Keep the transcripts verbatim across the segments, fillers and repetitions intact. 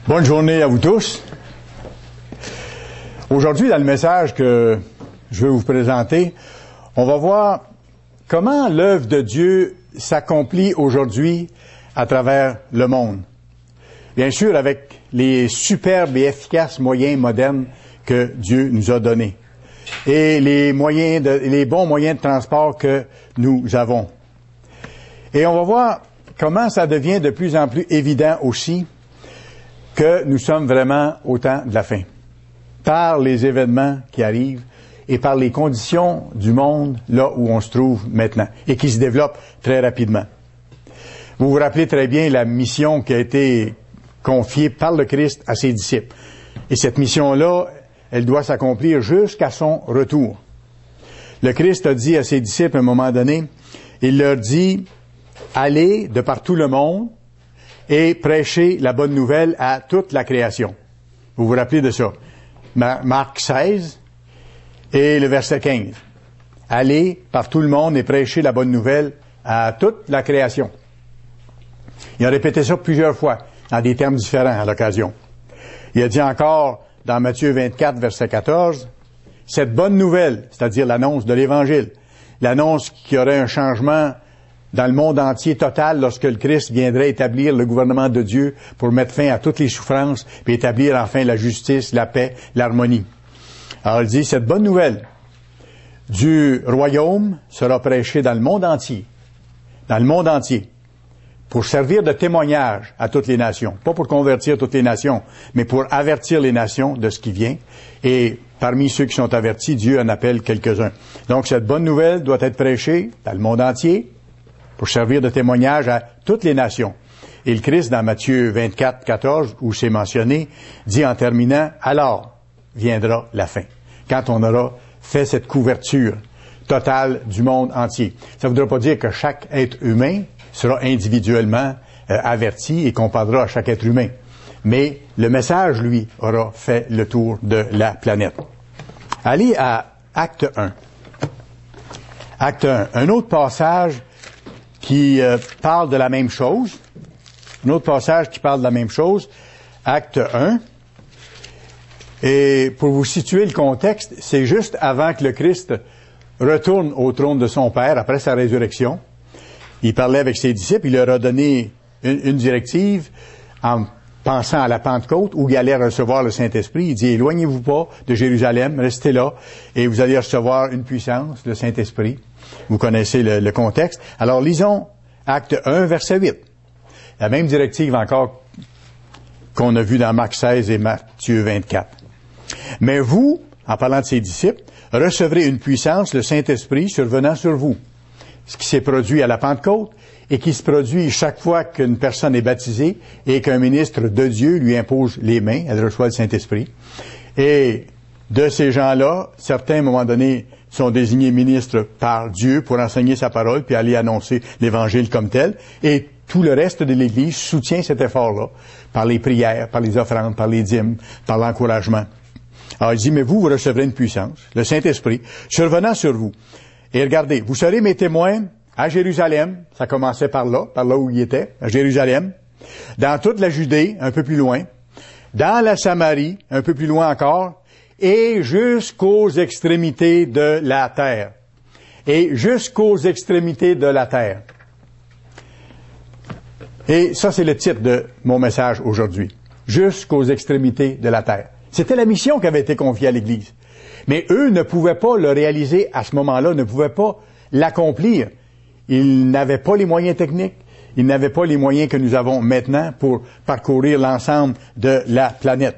Bonne journée à vous tous. Aujourd'hui, dans le message que je vais vous présenter, on va voir comment l'œuvre de Dieu s'accomplit aujourd'hui à travers le monde. Bien sûr, avec les superbes et efficaces moyens modernes que Dieu nous a donnés et les moyens de, les bons moyens de transport que nous avons. Et on va voir comment ça devient de plus en plus évident aussi que nous sommes vraiment au temps de la fin, par les événements qui arrivent et par les conditions du monde là où on se trouve maintenant et qui se développent très rapidement. Vous vous rappelez très bien la mission qui a été confiée par le Christ à ses disciples. Et cette mission-là, elle doit s'accomplir jusqu'à son retour. Le Christ a dit à ses disciples à un moment donné, il leur dit, allez de par tout le monde et prêchez la bonne nouvelle à toute la création. Vous vous rappelez de ça? Marc seize et le verset quinze. Allez par tout le monde et prêchez la bonne nouvelle à toute la création. Il a répété ça plusieurs fois, dans des termes différents à l'occasion. Il a dit encore, dans Matthieu vingt-quatre, verset quatorze, cette bonne nouvelle, c'est-à-dire l'annonce de l'Évangile, l'annonce qu'il y aurait un changement dans le monde entier total lorsque le Christ viendrait établir le gouvernement de Dieu pour mettre fin à toutes les souffrances puis établir enfin la justice, la paix, l'harmonie. Alors il dit, cette bonne nouvelle du royaume sera prêchée dans le monde entier, dans le monde entier, pour servir de témoignage à toutes les nations. Pas pour convertir toutes les nations, mais pour avertir les nations de ce qui vient. Et parmi ceux qui sont avertis, Dieu en appelle quelques-uns. Donc cette bonne nouvelle doit être prêchée dans le monde entier, pour servir de témoignage à toutes les nations. Et le Christ, dans Matthieu vingt-quatre, quatorze, où c'est mentionné, dit en terminant, alors viendra la fin, quand on aura fait cette couverture totale du monde entier. Ça ne voudra pas dire que chaque être humain sera individuellement euh, averti et qu'on parlera à chaque être humain. Mais le message, lui, aura fait le tour de la planète. Allez à Acte un. Acte un. Un autre passage qui euh, parle de la même chose. Un autre passage qui parle de la même chose. Acte un. Et pour vous situer le contexte, c'est juste avant que le Christ retourne au trône de son Père, après sa résurrection. Il parlait avec ses disciples, il leur a donné une, une directive en pensant à la Pentecôte, où il allait recevoir le Saint-Esprit. Il dit, éloignez-vous pas de Jérusalem, restez là, et vous allez recevoir une puissance, le Saint-Esprit. Vous connaissez le, le contexte. Alors, lisons Acte un, verset huit. La même directive encore qu'on a vue dans Marc seize et Matthieu vingt-quatre. Mais vous, en parlant de ses disciples, recevrez une puissance, le Saint-Esprit, survenant sur vous. Ce qui s'est produit à la Pentecôte et qui se produit chaque fois qu'une personne est baptisée et qu'un ministre de Dieu lui impose les mains, elle reçoit le Saint-Esprit. Et de ces gens-là, certains, à un moment donné, sont désignés ministres par Dieu pour enseigner sa parole puis aller annoncer l'Évangile comme tel. Et tout le reste de l'Église soutient cet effort-là par les prières, par les offrandes, par les dîmes, par l'encouragement. Alors il dit, mais vous, vous recevrez une puissance, le Saint-Esprit, survenant sur vous. Et regardez, vous serez mes témoins à Jérusalem, ça commençait par là, par là où il était, à Jérusalem, dans toute la Judée, un peu plus loin, dans la Samarie, un peu plus loin encore, et jusqu'aux extrémités de la terre. Et jusqu'aux extrémités de la terre. Et ça, c'est le titre de mon message aujourd'hui. Jusqu'aux extrémités de la terre. C'était la mission qui avait été confiée à l'Église. Mais eux ne pouvaient pas le réaliser à ce moment-là, ne pouvaient pas l'accomplir. Ils n'avaient pas les moyens techniques, ils n'avaient pas les moyens que nous avons maintenant pour parcourir l'ensemble de la planète.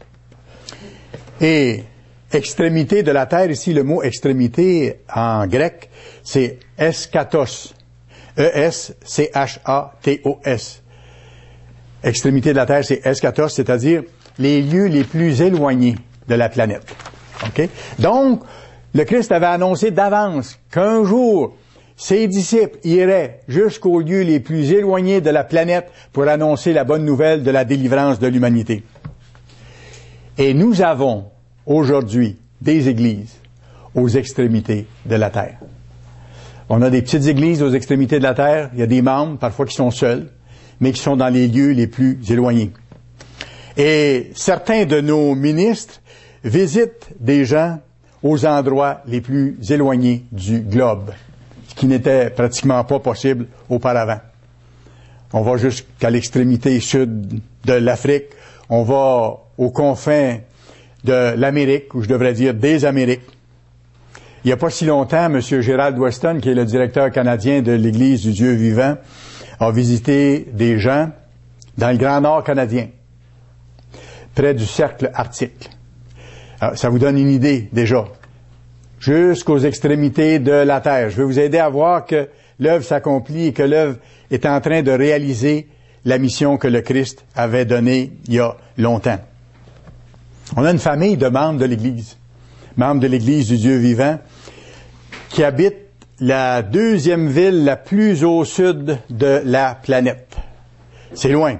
Et extrémité de la terre, ici le mot extrémité en grec, c'est eschatos. E S C H A T O S. Extrémité de la terre, c'est eschatos, c'est-à-dire les lieux les plus éloignés de la planète. Okay? Donc, le Christ avait annoncé d'avance qu'un jour, ses disciples iraient jusqu'aux lieux les plus éloignés de la planète pour annoncer la bonne nouvelle de la délivrance de l'humanité. Et nous avons aujourd'hui des églises aux extrémités de la terre. On a des petites églises aux extrémités de la terre. Il y a des membres, parfois qui sont seuls, mais qui sont dans les lieux les plus éloignés. Et certains de nos ministres visitent des gens aux endroits les plus éloignés du globe, ce qui n'était pratiquement pas possible auparavant. On va jusqu'à l'extrémité sud de l'Afrique, on va aux confins de l'Amérique, ou je devrais dire des Amériques. Il n'y a pas si longtemps, M. Gerald Weston, qui est le directeur canadien de l'Église du Dieu vivant, a visité des gens dans le Grand Nord canadien, près du cercle arctique. Alors, ça vous donne une idée, déjà. Jusqu'aux extrémités de la Terre. Je vais vous aider à voir que l'œuvre s'accomplit et que l'œuvre est en train de réaliser la mission que le Christ avait donnée il y a longtemps. On a une famille de membres de l'Église, membres de l'Église du Dieu vivant, qui habitent la deuxième ville la plus au sud de la planète. C'est loin.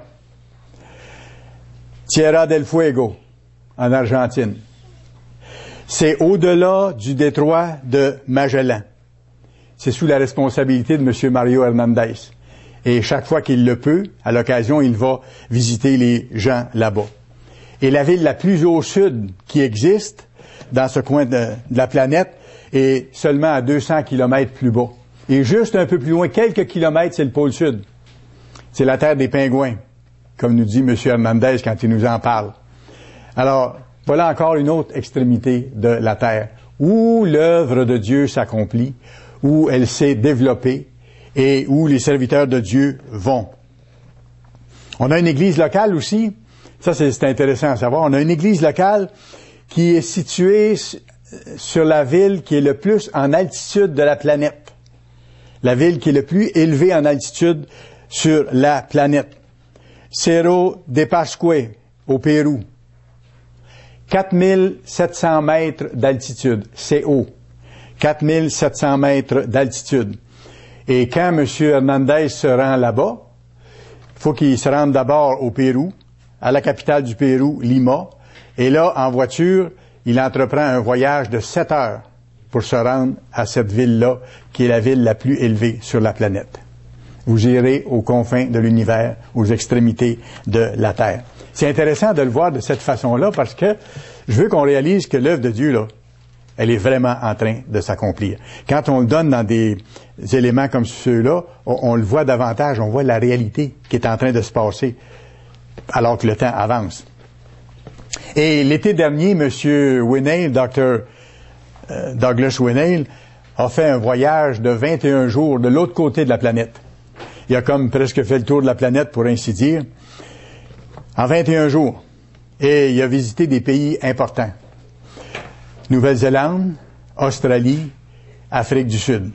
Tierra del Fuego, en Argentine. C'est au-delà du détroit de Magellan. C'est sous la responsabilité de M. Mario Hernandez. Et chaque fois qu'il le peut, à l'occasion, il va visiter les gens là-bas. Et la ville la plus au sud qui existe, dans ce coin de, de la planète, est seulement à deux cents kilomètres plus bas. Et juste un peu plus loin, quelques kilomètres, c'est le pôle sud. C'est la terre des pingouins, comme nous dit M. Hernandez quand il nous en parle. Alors, voilà encore une autre extrémité de la terre, où l'œuvre de Dieu s'accomplit, où elle s'est développée et où les serviteurs de Dieu vont. On a une église locale aussi. Ça, c'est, c'est intéressant à savoir. On a une église locale qui est située sur la ville qui est le plus en altitude de la planète. La ville qui est le plus élevée en altitude sur la planète. Cerro de Pascue, au Pérou. quatre mille sept cents mètres d'altitude. C'est haut. quatre mille sept cents mètres d'altitude. Et quand M. Hernandez se rend là-bas, il faut qu'il se rende d'abord au Pérou, à la capitale du Pérou, Lima. Et là, en voiture, il entreprend un voyage de sept heures pour se rendre à cette ville-là, qui est la ville la plus élevée sur la planète. Vous irez aux confins de l'univers, aux extrémités de la Terre. C'est intéressant de le voir de cette façon-là parce que je veux qu'on réalise que l'œuvre de Dieu, là, elle est vraiment en train de s'accomplir. Quand on le donne dans des éléments comme ceux-là, on, on le voit davantage, on voit la réalité qui est en train de se passer alors que le temps avance. Et l'été dernier, M. Winnail, docteur euh, Douglas Winnail, a fait un voyage de vingt et un jours de l'autre côté de la planète. Il a comme presque fait le tour de la planète, pour ainsi dire, en vingt et un jours. Et il a visité des pays importants. Nouvelle-Zélande, Australie, Afrique du Sud.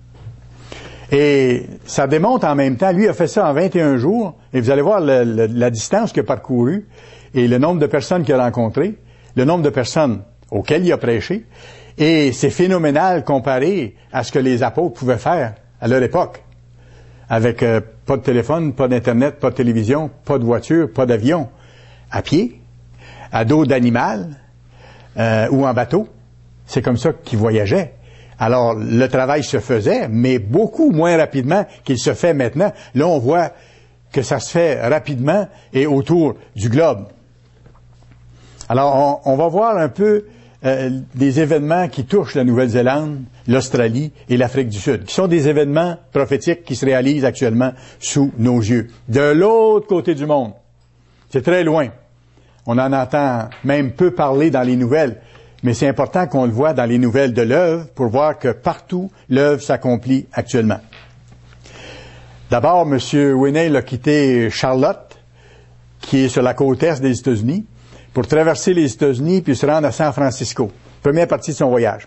Et ça démontre en même temps, lui a fait ça en vingt et un jours, et vous allez voir le, le, la distance qu'il a parcourue, et le nombre de personnes qu'il a rencontrées, le nombre de personnes auxquelles il a prêché, et c'est phénoménal comparé à ce que les apôtres pouvaient faire à leur époque, avec euh, pas de téléphone, pas d'Internet, pas de télévision, pas de voiture, pas d'avion, à pied, à dos d'animal, euh, ou en bateau. C'est comme ça qu'ils voyageaient. Alors, le travail se faisait, mais beaucoup moins rapidement qu'il se fait maintenant. Là, on voit que ça se fait rapidement et autour du globe. Alors, on, on va voir un peu euh, des événements qui touchent la Nouvelle-Zélande, l'Australie et l'Afrique du Sud, qui sont des événements prophétiques qui se réalisent actuellement sous nos yeux. De l'autre côté du monde. C'est très loin. On en entend même peu parler dans les nouvelles. Mais c'est important qu'on le voit dans les nouvelles de l'œuvre pour voir que partout, l'œuvre s'accomplit actuellement. D'abord, M. Winnail a quitté Charlotte, qui est sur la côte est des États-Unis, pour traverser les États-Unis puis se rendre à San Francisco. Première partie de son voyage.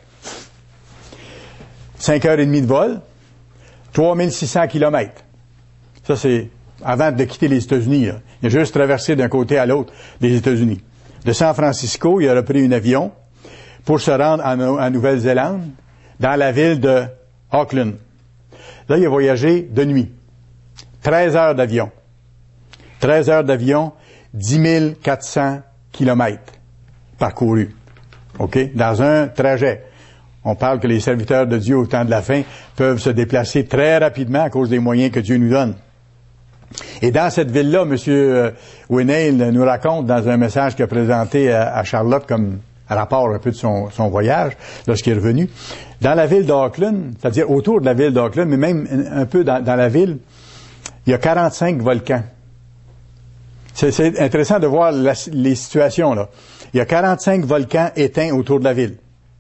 Cinq heures et demie de vol, trois mille six cents kilomètres. Ça, c'est avant de quitter les États-Unis. Là. Il a juste traversé d'un côté à l'autre des États-Unis. De San Francisco, il a repris un avion pour se rendre en, en Nouvelle-Zélande, dans la ville de Auckland. Là, il a voyagé de nuit. treize heures d'avion. treize heures d'avion, dix mille quatre cents kilomètres parcourus. OK? Dans un trajet. On parle que les serviteurs de Dieu au temps de la fin peuvent se déplacer très rapidement à cause des moyens que Dieu nous donne. Et dans cette ville-là, M. Winnail nous raconte dans un message qu'il a présenté à, à Charlotte comme rapport un peu de son, son voyage, lorsqu'il est revenu, dans la ville d'Auckland, c'est-à-dire autour de la ville d'Auckland, mais même un peu dans, dans la ville, il y a quarante-cinq volcans. C'est, c'est intéressant de voir la, les situations, là. Il y a quarante-cinq volcans éteints autour de la ville.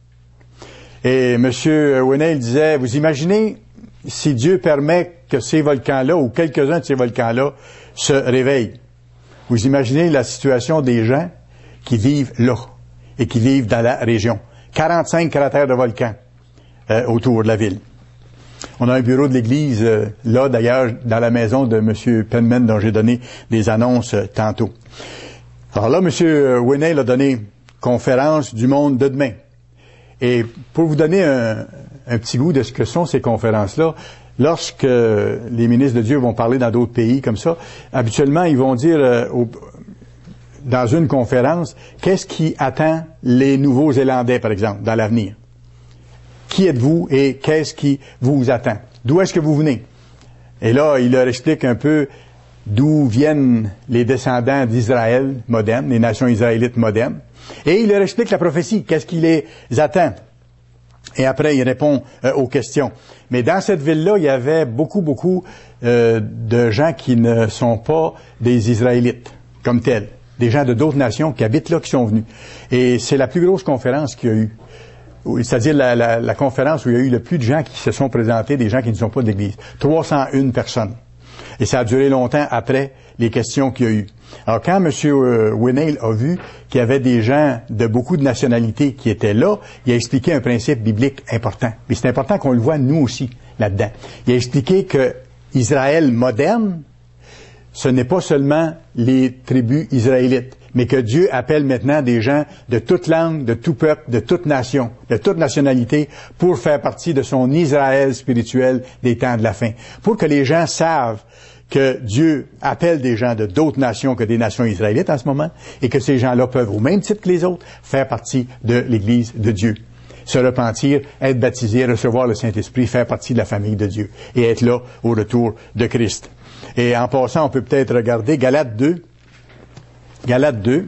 Et M. Winnail disait, vous imaginez si Dieu permet que ces volcans-là, ou quelques-uns de ces volcans-là, se réveillent. Vous imaginez la situation des gens qui vivent là et qui vivent dans la région. quarante-cinq cratères de volcans euh, autour de la ville. On a un bureau de l'Église euh, là, d'ailleurs, dans la maison de M. Penman, dont j'ai donné des annonces euh, tantôt. Alors là, M. Winnail a donné conférence du monde de demain. Et pour vous donner un, un petit goût de ce que sont ces conférences-là, lorsque les ministres de Dieu vont parler dans d'autres pays comme ça, habituellement, ils vont dire euh, au, dans une conférence, qu'est-ce qui attend les Nouveaux-Zélandais, par exemple, dans l'avenir? Qui êtes-vous et qu'est-ce qui vous attend? D'où est-ce que vous venez? Et là, il leur explique un peu d'où viennent les descendants d'Israël moderne, les nations israélites modernes. Et il leur explique la prophétie, qu'est-ce qui les attend. Et après, il répond euh, aux questions. Mais dans cette ville-là, il y avait beaucoup, beaucoup euh, de gens qui ne sont pas des Israélites, comme tels. Des gens de d'autres nations qui habitent là, qui sont venus. Et c'est la plus grosse conférence qu'il y a eu. C'est-à-dire la, la, la conférence où il y a eu le plus de gens qui se sont présentés, des gens qui ne sont pas de l'Église. trois cent une personnes. Et ça a duré longtemps après les questions qu'il y a eu. Alors, quand M. Winnail a vu qu'il y avait des gens de beaucoup de nationalités qui étaient là, il a expliqué un principe biblique important. Mais c'est important qu'on le voit nous aussi là-dedans. Il a expliqué que Israël moderne, ce n'est pas seulement les tribus israélites, mais que Dieu appelle maintenant des gens de toute langue, de tout peuple, de toute nation, de toute nationalité, pour faire partie de son Israël spirituel des temps de la fin. Pour que les gens savent que Dieu appelle des gens de d'autres nations que des nations israélites en ce moment, et que ces gens-là peuvent, au même titre que les autres, faire partie de l'Église de Dieu. Se repentir, être baptisé, recevoir le Saint-Esprit, faire partie de la famille de Dieu, et être là au retour de Christ. Et en passant, on peut peut-être regarder Galates deux. Galates deux.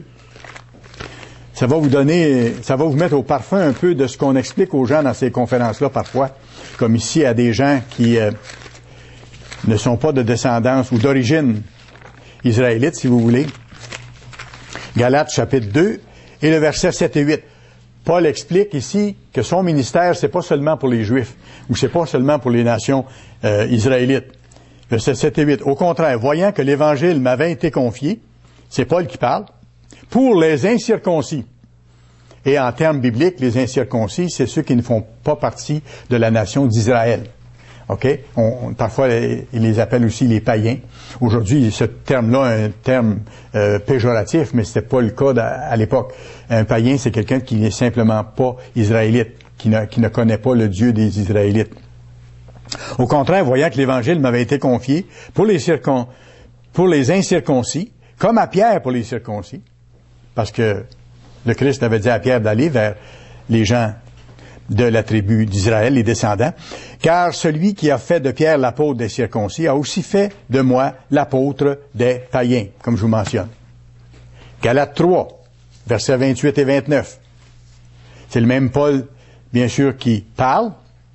Ça va vous donner, ça va vous mettre au parfum un peu de ce qu'on explique aux gens dans ces conférences-là parfois, comme ici à des gens qui euh, ne sont pas de descendance ou d'origine israélite, si vous voulez. Galates chapitre deux et le verset sept et huit. Paul explique ici que son ministère, c'est pas seulement pour les Juifs, ou c'est pas seulement pour les nations euh, israélites. Verset sept et huit. Au contraire, voyant que l'Évangile m'avait été confié, c'est Paul qui parle, pour les incirconcis. Et en termes bibliques, les incirconcis, c'est ceux qui ne font pas partie de la nation d'Israël. OK? On, on, parfois, ils les appellent aussi les païens. Aujourd'hui, ce terme-là est un terme euh, péjoratif, mais c'était pas le cas à, à l'époque. Un païen, c'est quelqu'un qui n'est simplement pas israélite, qui ne, qui ne connaît pas le Dieu des Israélites. Au contraire, voyant que l'Évangile m'avait été confié pour les circon, pour les incirconcis, comme à Pierre pour les circoncis, parce que le Christ avait dit à Pierre d'aller vers les gens de la tribu d'Israël, les descendants, car celui qui a fait de Pierre l'apôtre des circoncis a aussi fait de moi l'apôtre des païens, comme je vous mentionne. Galates trois, versets vingt-huit et vingt-neuf. C'est le même Paul, bien sûr, qui parle.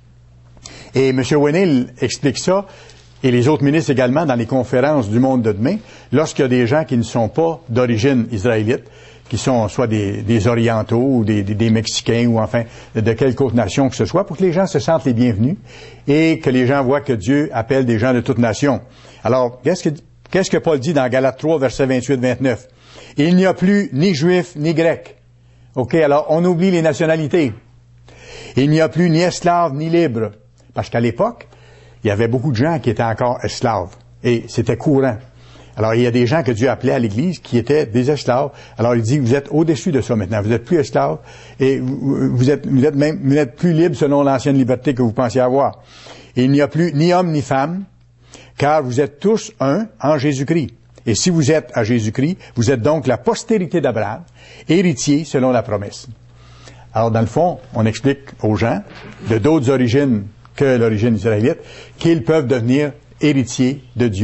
Et M. Winnail explique ça, et les autres ministres également, dans les conférences du monde de demain, lorsqu'il y a des gens qui ne sont pas d'origine israélite, qui sont soit des, des orientaux ou des, des, des Mexicains ou enfin de quelque autre nation que ce soit, pour que les gens se sentent les bienvenus et que les gens voient que Dieu appelle des gens de toute nation. Alors, qu'est-ce que, qu'est-ce que Paul dit dans Galates trois, versets vingt-huit vingt-neuf? Il n'y a plus ni juif ni grec. OK, alors on oublie les nationalités. Il n'y a plus ni esclave ni libre. Parce qu'à l'époque, il y avait beaucoup de gens qui étaient encore esclaves. Et c'était courant. Alors, il y a des gens que Dieu appelait à l'Église qui étaient des esclaves. Alors, il dit, vous êtes au-dessus de ça maintenant. Vous êtes plus esclaves et vous êtes, vous êtes même, vous n'êtes plus libre selon l'ancienne liberté que vous pensiez avoir. Et il n'y a plus ni homme ni femme, car vous êtes tous un en Jésus-Christ. Et si vous êtes à Jésus-Christ, vous êtes donc la postérité d'Abraham, héritier selon la promesse. Alors, dans le fond, on explique aux gens de d'autres origines que l'origine israélite qu'ils peuvent devenir héritiers de Dieu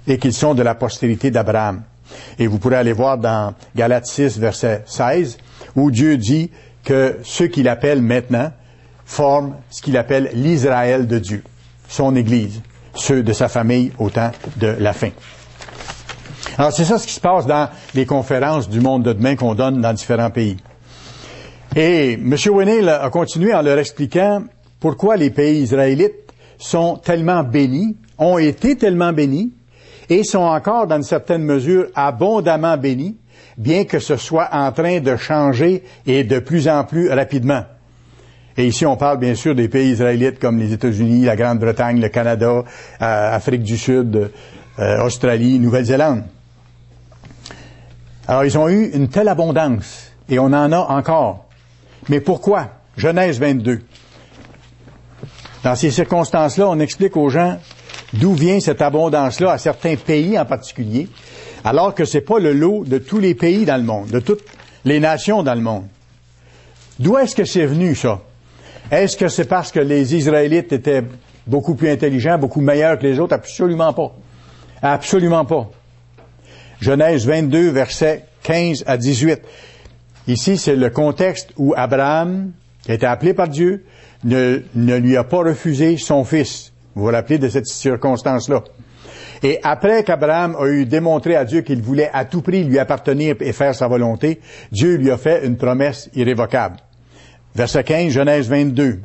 et qu'ils sont de la postérité d'Abraham. Et vous pourrez aller voir dans Galates six, verset seize, où Dieu dit que ceux qu'il appelle maintenant forment ce qu'il appelle l'Israël de Dieu, son Église, ceux de sa famille au temps de la fin. Alors c'est ça ce qui se passe dans les conférences du monde de demain qu'on donne dans différents pays. Et M. Winnail a continué en leur expliquant pourquoi les pays israélites sont tellement bénis, ont été tellement bénis, et sont encore, dans une certaine mesure, abondamment bénis, bien que ce soit en train de changer et de plus en plus rapidement. Et ici, on parle bien sûr des pays israélites comme les États-Unis, la Grande-Bretagne, le Canada, euh, Afrique du Sud, euh, Australie, Nouvelle-Zélande. Alors, ils ont eu une telle abondance, et on en a encore. Mais pourquoi? Genèse vingt-deux. Dans ces circonstances-là, on explique aux gens d'où vient cette abondance-là à certains pays en particulier, alors que c'est pas le lot de tous les pays dans le monde, de toutes les nations dans le monde. D'où est-ce que c'est venu, ça? Est-ce que c'est parce que les Israélites étaient beaucoup plus intelligents, beaucoup meilleurs que les autres? Absolument pas. Absolument pas. Genèse vingt-deux, versets quinze à dix-huit. Ici, c'est le contexte où Abraham, qui a été appelé par Dieu, ne, ne lui a pas refusé son fils. Vous vous rappelez de cette circonstance-là. Et après qu'Abraham a eu démontré à Dieu qu'il voulait à tout prix lui appartenir et faire sa volonté, Dieu lui a fait une promesse irrévocable. Verset quinze, Genèse vingt-deux.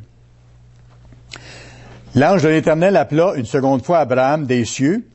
L'ange de l'Éternel appela une seconde fois Abraham des cieux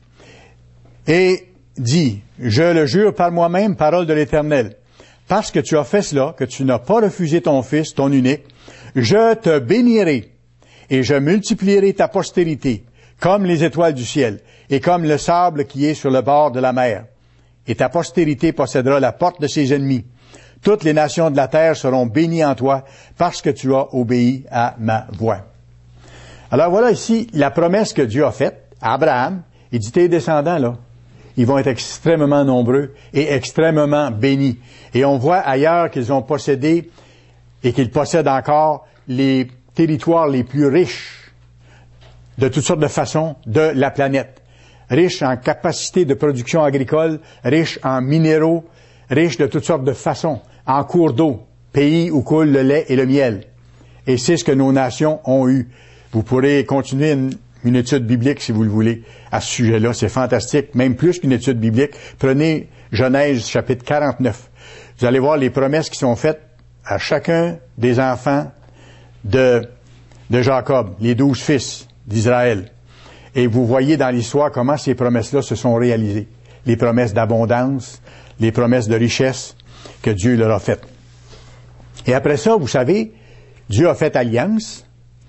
et dit, « Je le jure par moi-même, parole de l'Éternel, parce que tu as fait cela, que tu n'as pas refusé ton fils, ton unique, je te bénirai. Et je multiplierai ta postérité, comme les étoiles du ciel, et comme le sable qui est sur le bord de la mer. Et ta postérité possédera la porte de ses ennemis. Toutes les nations de la terre seront bénies en toi, parce que tu as obéi à ma voix. » Alors voilà ici la promesse que Dieu a faite à Abraham. Il dit, tes descendants, là, ils vont être extrêmement nombreux et extrêmement bénis. Et on voit ailleurs qu'ils ont possédé et qu'ils possèdent encore les territoires les plus riches de toutes sortes de façons de la planète. Riches en capacité de production agricole, riches en minéraux, riches de toutes sortes de façons, en cours d'eau, pays où coule le lait et le miel. Et c'est ce que nos nations ont eu. Vous pourrez continuer une, une étude biblique si vous le voulez à ce sujet-là. C'est fantastique, même plus qu'une étude biblique. Prenez Genèse chapitre quarante-neuf. Vous allez voir les promesses qui sont faites à chacun des enfants de, de Jacob, les douze fils d'Israël. Et vous voyez dans l'histoire comment ces promesses-là se sont réalisées. Les promesses d'abondance, les promesses de richesse que Dieu leur a faites. Et après ça, vous savez, Dieu a fait alliance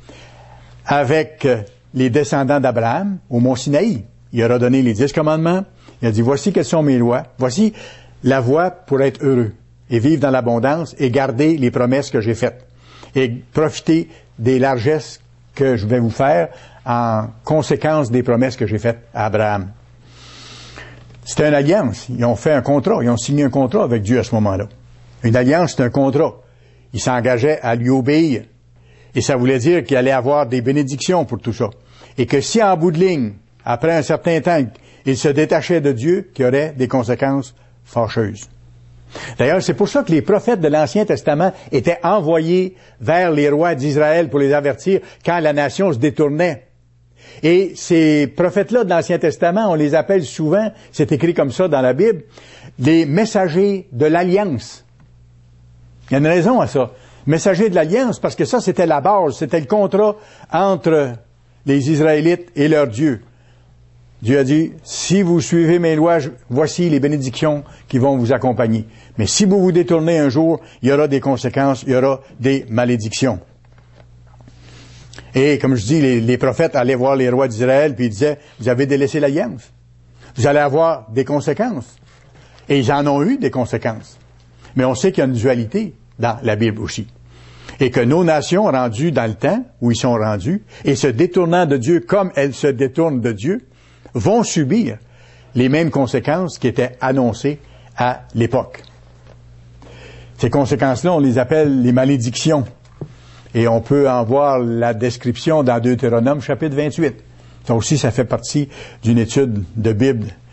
avec les descendants d'Abraham au mont Sinaï. Il leur a donné les dix commandements. Il a dit, voici quelles sont mes lois. Voici la voie pour être heureux et vivre dans l'abondance et garder les promesses que j'ai faites. Et profiter des largesses que je vais vous faire en conséquence des promesses que j'ai faites à Abraham. C'était une alliance. Ils ont fait un contrat. Ils ont signé un contrat avec Dieu à ce moment-là. Une alliance, c'est un contrat. Ils s'engageaient à lui obéir. Et ça voulait dire qu'il allait avoir des bénédictions pour tout ça. Et que si en bout de ligne, après un certain temps, il se détachait de Dieu, qu'il y aurait des conséquences fâcheuses. D'ailleurs, c'est pour ça que les prophètes de l'Ancien Testament étaient envoyés vers les rois d'Israël pour les avertir quand la nation se détournait. Et ces prophètes-là de l'Ancien Testament, on les appelle souvent, c'est écrit comme ça dans la Bible, les messagers de l'Alliance. Il y a une raison à ça. Messagers de l'Alliance, parce que ça, c'était la base, c'était le contrat entre les Israélites et leur Dieu. Dieu a dit, si vous suivez mes lois, voici les bénédictions qui vont vous accompagner. Mais si vous vous détournez un jour, il y aura des conséquences, il y aura des malédictions. Et comme je dis, les, les prophètes allaient voir les rois d'Israël, puis ils disaient, vous avez délaissé l'alliance. Vous allez avoir des conséquences. Et ils en ont eu des conséquences. Mais on sait qu'il y a une dualité dans la Bible aussi. Et que nos nations, rendues dans le temps où ils sont rendus, et se détournant de Dieu comme elles se détournent de Dieu, vont subir les mêmes conséquences qui étaient annoncées à l'époque. Ces conséquences-là, on les appelle les malédictions. Et on peut en voir la description dans Deutéronome, chapitre vingt-huit. Ça aussi, ça fait partie d'une étude de Bible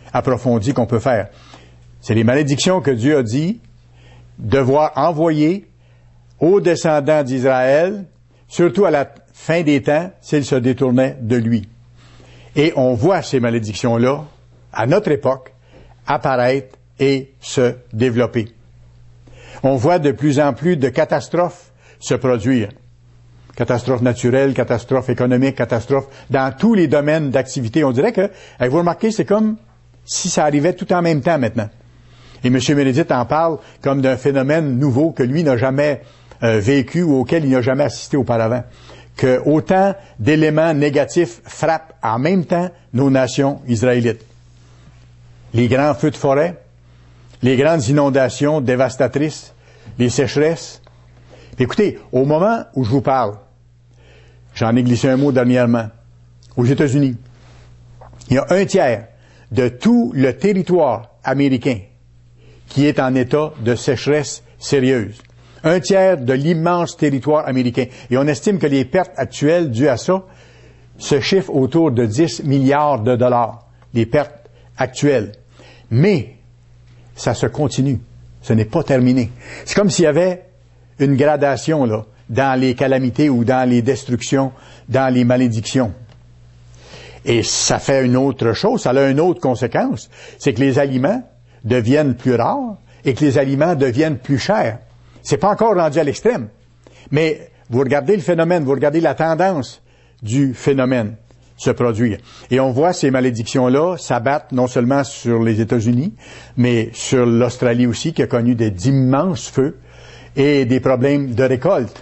approfondies qu'on peut faire. C'est les malédictions que Dieu a dit devoir envoyer aux descendants d'Israël, surtout à la fin des temps, s'ils se détournaient de lui. Et on voit ces malédictions-là, à notre époque, apparaître et se développer. On voit de plus en plus de catastrophes se produire. Catastrophes naturelles, catastrophes économiques, catastrophes dans tous les domaines d'activité. On dirait que, vous remarquez, c'est comme si ça arrivait tout en même temps maintenant. Et M. Meredith en parle comme d'un phénomène nouveau que lui n'a jamais euh, vécu ou auquel il n'a jamais assisté auparavant. Que autant d'éléments négatifs frappent en même temps nos nations israélites. Les grands feux de forêt, les grandes inondations dévastatrices, les sécheresses. Puis écoutez, au moment où je vous parle, j'en ai glissé un mot dernièrement, aux États-Unis, il y a un tiers de tout le territoire américain qui est en état de sécheresse sérieuse. Un tiers de l'immense territoire américain. Et on estime que les pertes actuelles dues à ça se chiffrent autour de dix milliards de dollars. Les pertes actuelles. Mais, ça se continue. Ce n'est pas terminé. C'est comme s'il y avait une gradation, là, dans les calamités ou dans les destructions, dans les malédictions. Et ça fait une autre chose, ça a une autre conséquence, c'est que les aliments deviennent plus rares et que les aliments deviennent plus chers. C'est pas encore rendu à l'extrême. Mais vous regardez le phénomène, vous regardez la tendance du phénomène se produire. Et on voit ces malédictions-là s'abattre non seulement sur les États-Unis, mais sur l'Australie aussi, qui a connu des d'immenses feux et des problèmes de récolte.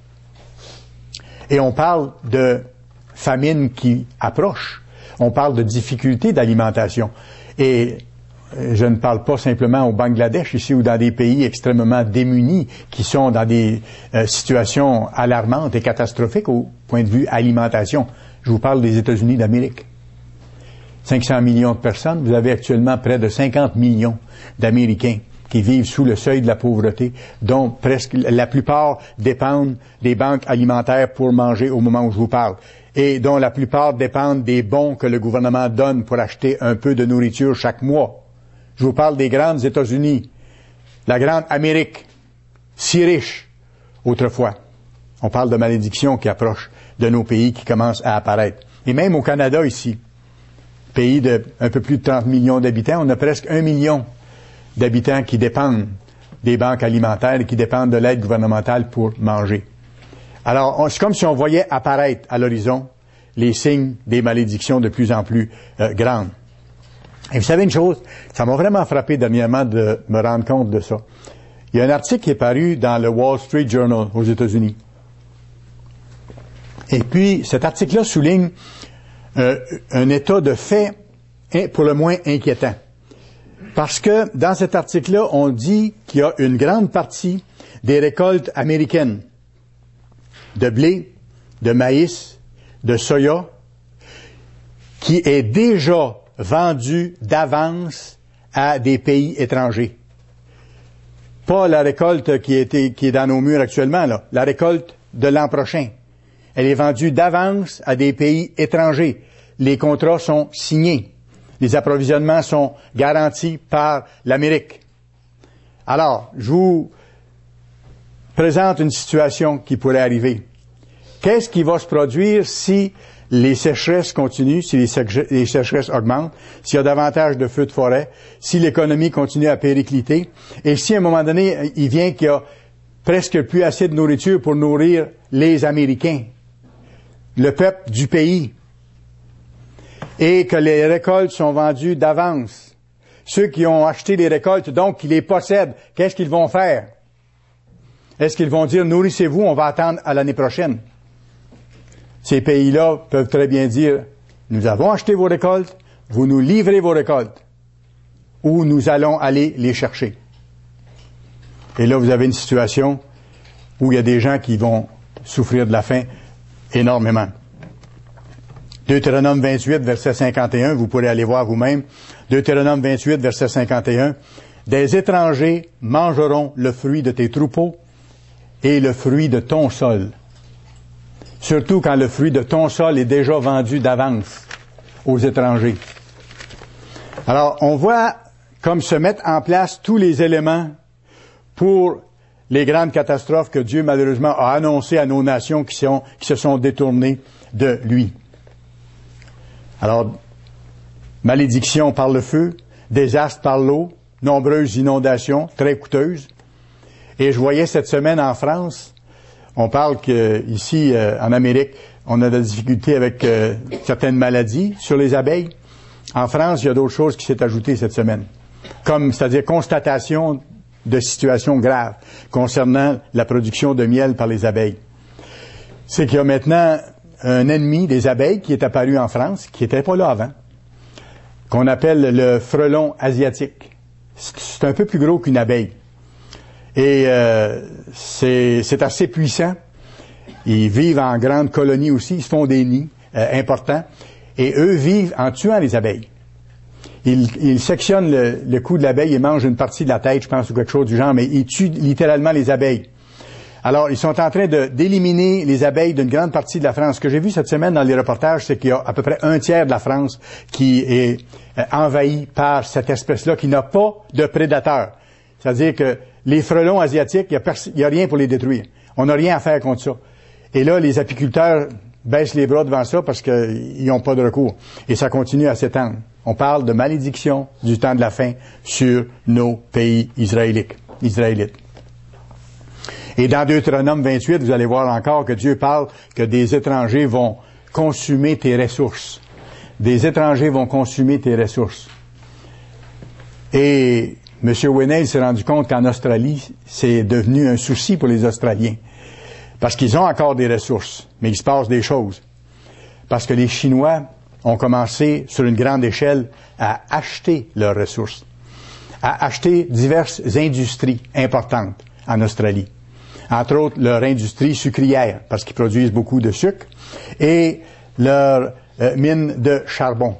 Et on parle de famine qui approche. On parle de difficultés d'alimentation. Et je ne parle pas simplement au Bangladesh ici ou dans des pays extrêmement démunis qui sont dans des euh, situations alarmantes et catastrophiques au point de vue alimentation. Je vous parle des États-Unis d'Amérique. cinq cents millions de personnes. Vous avez actuellement près de cinquante millions d'Américains qui vivent sous le seuil de la pauvreté, dont presque la plupart dépendent des banques alimentaires pour manger au moment où je vous parle, et dont la plupart dépendent des bons que le gouvernement donne pour acheter un peu de nourriture chaque mois. Je vous parle des grandes États-Unis, la grande Amérique, si riche autrefois. On parle de malédictions qui approchent de nos pays qui commencent à apparaître. Et même au Canada ici, pays de un peu plus de trente millions d'habitants, on a presque un million d'habitants qui dépendent des banques alimentaires et qui dépendent de l'aide gouvernementale pour manger. Alors, on, c'est comme si on voyait apparaître à l'horizon les signes des malédictions de plus en plus euh, grandes. Et vous savez une chose, ça m'a vraiment frappé dernièrement de me rendre compte de ça. Il y a un article qui est paru dans le Wall Street Journal aux États-Unis. Et puis, cet article-là souligne euh, un état de fait pour le moins inquiétant. Parce que dans cet article-là, on dit qu'il y a une grande partie des récoltes américaines de blé, de maïs, de soya, qui est déjà vendue d'avance à des pays étrangers. Pas la récolte qui, était, qui est dans nos murs actuellement, là. La récolte de l'an prochain. Elle est vendue d'avance à des pays étrangers. Les contrats sont signés. Les approvisionnements sont garantis par l'Amérique. Alors, je vous présente une situation qui pourrait arriver. Qu'est-ce qui va se produire si les sécheresses continuent, si les, sé- les sécheresses augmentent, s'il y a davantage de feux de forêt, si l'économie continue à péricliter, et si à un moment donné, il vient qu'il y a presque plus assez de nourriture pour nourrir les Américains, le peuple du pays, et que les récoltes sont vendues d'avance. Ceux qui ont acheté les récoltes, donc qui les possèdent, qu'est-ce qu'ils vont faire? Est-ce qu'ils vont dire, nourrissez-vous, on va attendre à l'année prochaine? Ces pays-là peuvent très bien dire, nous avons acheté vos récoltes, vous nous livrez vos récoltes, ou nous allons aller les chercher. Et là, vous avez une situation où il y a des gens qui vont souffrir de la faim énormément. Deutéronome vingt-huit, verset cinquante et un, vous pourrez aller voir vous-même. Deutéronome vingt-huit, verset cinquante et un. Des étrangers mangeront le fruit de tes troupeaux et le fruit de ton sol. Surtout quand le fruit de ton sol est déjà vendu d'avance aux étrangers. Alors, on voit comme se mettre en place tous les éléments pour les grandes catastrophes que Dieu, malheureusement, a annoncées à nos nations qui, sont, qui se sont détournées de lui. Alors, malédiction par le feu, désastre par l'eau, nombreuses inondations, très coûteuses. Et je voyais cette semaine en France, on parle qu'ici, euh, en Amérique, on a de la difficulté avec euh, certaines maladies sur les abeilles. En France, il y a d'autres choses qui s'est ajoutées cette semaine. Comme, c'est-à-dire constatation de situations graves concernant la production de miel par les abeilles. C'est qu'il y a maintenant un ennemi des abeilles qui est apparu en France, qui n'était pas là avant, qu'on appelle le frelon asiatique. C'est un peu plus gros qu'une abeille. Et euh, c'est, c'est assez puissant. Ils vivent en grandes colonies aussi, ils se font des nids euh, importants. Et eux vivent en tuant les abeilles. Ils, ils sectionnent le, le cou de l'abeille et mangent une partie de la tête, je pense, ou quelque chose du genre, mais ils tuent littéralement les abeilles. Alors, ils sont en train de, d'éliminer les abeilles d'une grande partie de la France. Ce que j'ai vu cette semaine dans les reportages, c'est qu'il y a à peu près un tiers de la France qui est euh, envahi par cette espèce-là, qui n'a pas de prédateurs. C'est-à-dire que les frelons asiatiques, il n'y a, a rien pour les détruire. On n'a rien à faire contre ça. Et là, les apiculteurs baissent les bras devant ça parce qu'ils n'ont pas de recours. Et ça continue à s'étendre. On parle de malédiction du temps de la fin sur nos pays israélites. israélites. Et dans Deutéronome vingt-huit, vous allez voir encore que Dieu parle que des étrangers vont consumer tes ressources. Des étrangers vont consumer tes ressources. Et M. Winnell s'est rendu compte qu'en Australie, c'est devenu un souci pour les Australiens. Parce qu'ils ont encore des ressources, mais il se passe des choses. Parce que les Chinois ont commencé sur une grande échelle à acheter leurs ressources, à acheter diverses industries importantes en Australie. Entre autres, leur industrie sucrière, parce qu'ils produisent beaucoup de sucre, et leur euh, mine de charbon.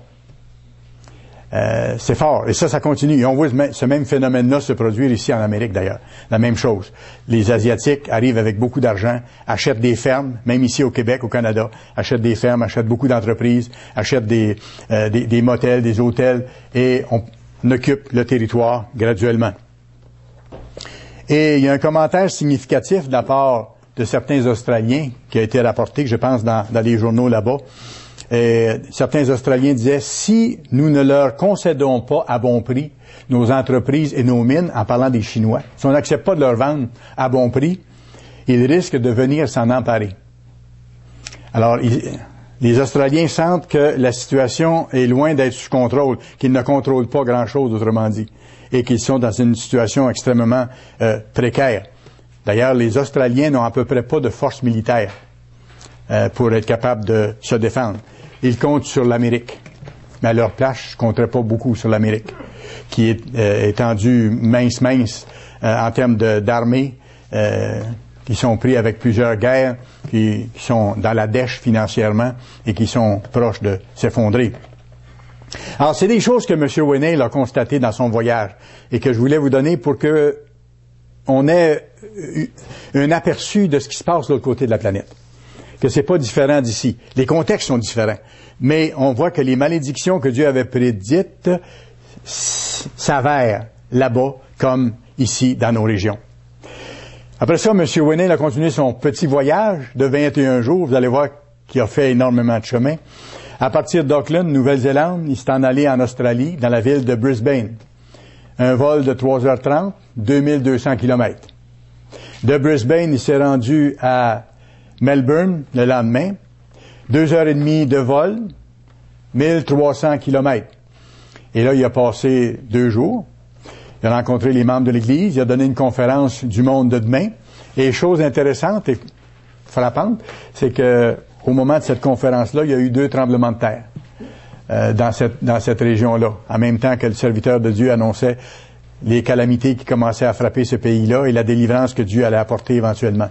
Euh, c'est fort. Et ça, ça continue. Et on voit ce même phénomène-là se produire ici en Amérique, d'ailleurs. La même chose. Les Asiatiques arrivent avec beaucoup d'argent, achètent des fermes, même ici au Québec, au Canada, achètent des fermes, achètent beaucoup d'entreprises, achètent des, euh, des, des motels, des hôtels, et on, on occupe le territoire graduellement. Et il y a un commentaire significatif de la part de certains Australiens qui a été rapporté, je pense, dans, dans les journaux là-bas. Et certains Australiens disaient, si nous ne leur concédons pas à bon prix nos entreprises et nos mines, en parlant des Chinois, si on n'accepte pas de leur vendre à bon prix, ils risquent de venir s'en emparer. Alors, ils, les Australiens sentent que la situation est loin d'être sous contrôle, qu'ils ne contrôlent pas grand-chose, autrement dit, et qu'ils sont dans une situation extrêmement euh, précaire. D'ailleurs, les Australiens n'ont à peu près pas de force militaire euh, pour être capables de se défendre. Ils comptent sur l'Amérique. Mais à leur place, je ne compterais pas beaucoup sur l'Amérique, qui est euh, étendue mince, mince euh, en termes de, d'armée, euh, qui sont pris avec plusieurs guerres, qui, qui sont dans la dèche financièrement et qui sont proches de s'effondrer. Alors, c'est des choses que M. Winnell a constatées dans son voyage et que je voulais vous donner pour que on ait un aperçu de ce qui se passe de l'autre côté de la planète. Que c'est pas différent d'ici. Les contextes sont différents. Mais on voit que les malédictions que Dieu avait prédites s'avèrent là-bas comme ici dans nos régions. Après ça, M. Winnell a continué son petit voyage de vingt et un jours. Vous allez voir qu'il a fait énormément de chemin. À partir d'Auckland, Nouvelle-Zélande, il s'est en allé en Australie, dans la ville de Brisbane. Un vol de trois heures trente, deux mille deux cents kilomètres. De Brisbane, il s'est rendu à Melbourne le lendemain. Deux heures et demie de vol, mille trois cents kilomètres. Et là, il a passé deux jours. Il a rencontré les membres de l'Église. Il a donné une conférence du monde de demain. Et chose intéressante et frappante, c'est que au moment de cette conférence-là, il y a eu deux tremblements de terre euh, dans cette dans cette région-là, en même temps que le serviteur de Dieu annonçait les calamités qui commençaient à frapper ce pays-là et la délivrance que Dieu allait apporter éventuellement.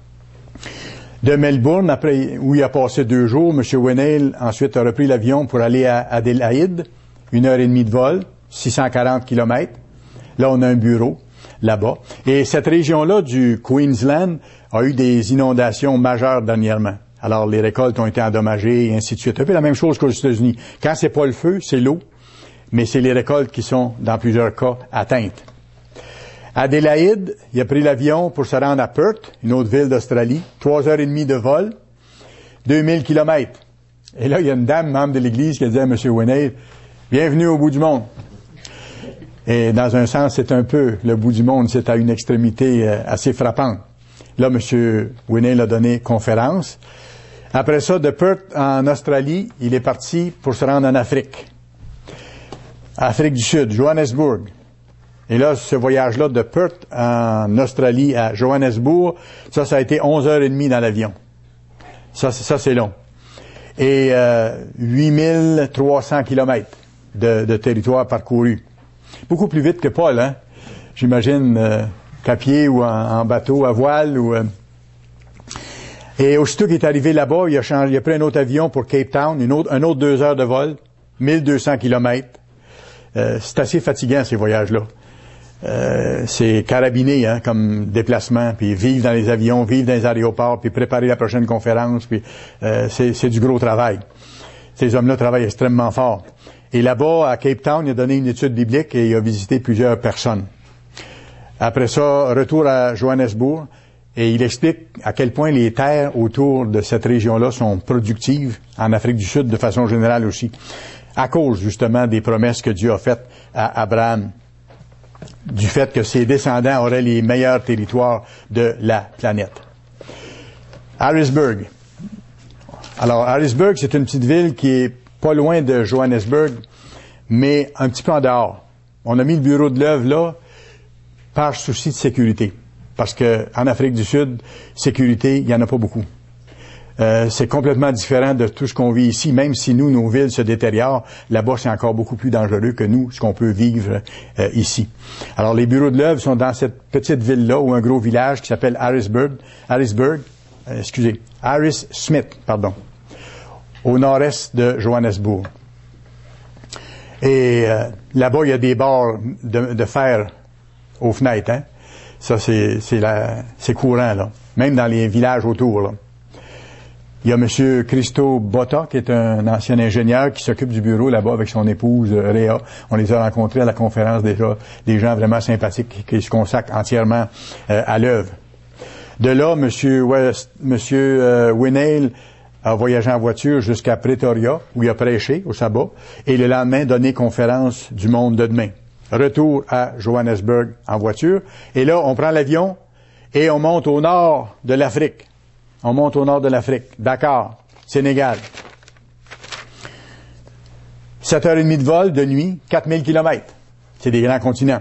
De Melbourne, après où il a passé deux jours, M. Winnell ensuite a repris l'avion pour aller à Adélaïde, une heure et demie de vol, six cent quarante kilomètres. Là, on a un bureau là-bas. Et cette région-là du Queensland a eu des inondations majeures dernièrement. Alors, les récoltes ont été endommagées et ainsi de suite. Un peu la même chose qu'aux États-Unis. Quand c'est pas le feu, c'est l'eau. mais c'est les récoltes qui sont, dans plusieurs cas, atteintes. Adélaïde, il a pris l'avion pour se rendre à Perth, une autre ville d'Australie, trois heures et demie de vol, deux mille kilomètres. Et là, il y a une dame, membre de l'Église, qui a dit à M. Winnail, « Bienvenue au bout du monde. » Et dans un sens, c'est un peu le bout du monde, c'est à une extrémité euh, assez frappante. Là, M. Winnail a donné conférence. Après ça, de Perth, en Australie, il est parti pour se rendre en Afrique. Afrique du Sud, Johannesburg. Et là, ce voyage-là de Perth en Australie à Johannesburg, ça, ça a été onze heures trente dans l'avion. Ça, ça c'est long. Et euh, huit mille trois cents kilomètres de, de territoire parcouru. Beaucoup plus vite que Paul, hein? J'imagine, euh, qu'à pied ou en, en bateau, à voile. ou. Euh... Et aussitôt qu'il est arrivé là-bas, il a, changé, il a pris un autre avion pour Cape Town, une autre, un autre deux heures de vol, mille deux cents kilomètres. Euh, c'est assez fatigant, ces voyages-là. Euh, c'est carabiné hein, comme déplacement, puis vivre dans les avions, vivre dans les aéroports, puis préparer la prochaine conférence, puis euh, c'est, c'est du gros travail. Ces hommes-là travaillent extrêmement fort. Et là-bas, à Cape Town, il a donné une étude biblique et il a visité plusieurs personnes. Après ça, retour à Johannesburg, et il explique à quel point les terres autour de cette région-là sont productives, en Afrique du Sud de façon générale aussi, à cause justement des promesses que Dieu a faites à Abraham, du fait que ses descendants auraient les meilleurs territoires de la planète. Harrisburg. Alors, Harrisburg, c'est une petite ville qui est pas loin de Johannesburg, mais un petit peu en dehors. On a mis le bureau de l'œuvre là par souci de sécurité. Parce que en Afrique du Sud, sécurité, il n'y en a pas beaucoup. Euh, c'est complètement différent de tout ce qu'on vit ici, même si nous, nos villes se détériorent. Là-bas, c'est encore beaucoup plus dangereux que nous, ce qu'on peut vivre euh, ici. Alors, les bureaux de l'œuvre sont dans cette petite ville-là, ou un gros village qui s'appelle Harrisburg, Harrisburg, euh, excusez, Harris Smith, pardon, au nord-est de Johannesburg. Et euh, là-bas, il y a des barres de, de fer aux fenêtres, hein. Ça, c'est, c'est, la, c'est courant, là. Même dans les villages autour, là. Il y a M. Christo Botta, qui est un ancien ingénieur qui s'occupe du bureau là-bas avec son épouse euh, Réa. On les a rencontrés à la conférence déjà, des gens vraiment sympathiques qui, qui se consacrent entièrement euh, à l'œuvre. De là, M. West, M. Euh, Winnail a voyagé en voiture jusqu'à Pretoria, où il a prêché au sabbat, et le lendemain donné conférence du monde de demain. Retour à Johannesburg en voiture. Et là, on prend l'avion et on monte au nord de l'Afrique. On monte au nord de l'Afrique. Dakar, Sénégal. sept heures trente de vol de nuit, quatre mille kilomètres. C'est des grands continents.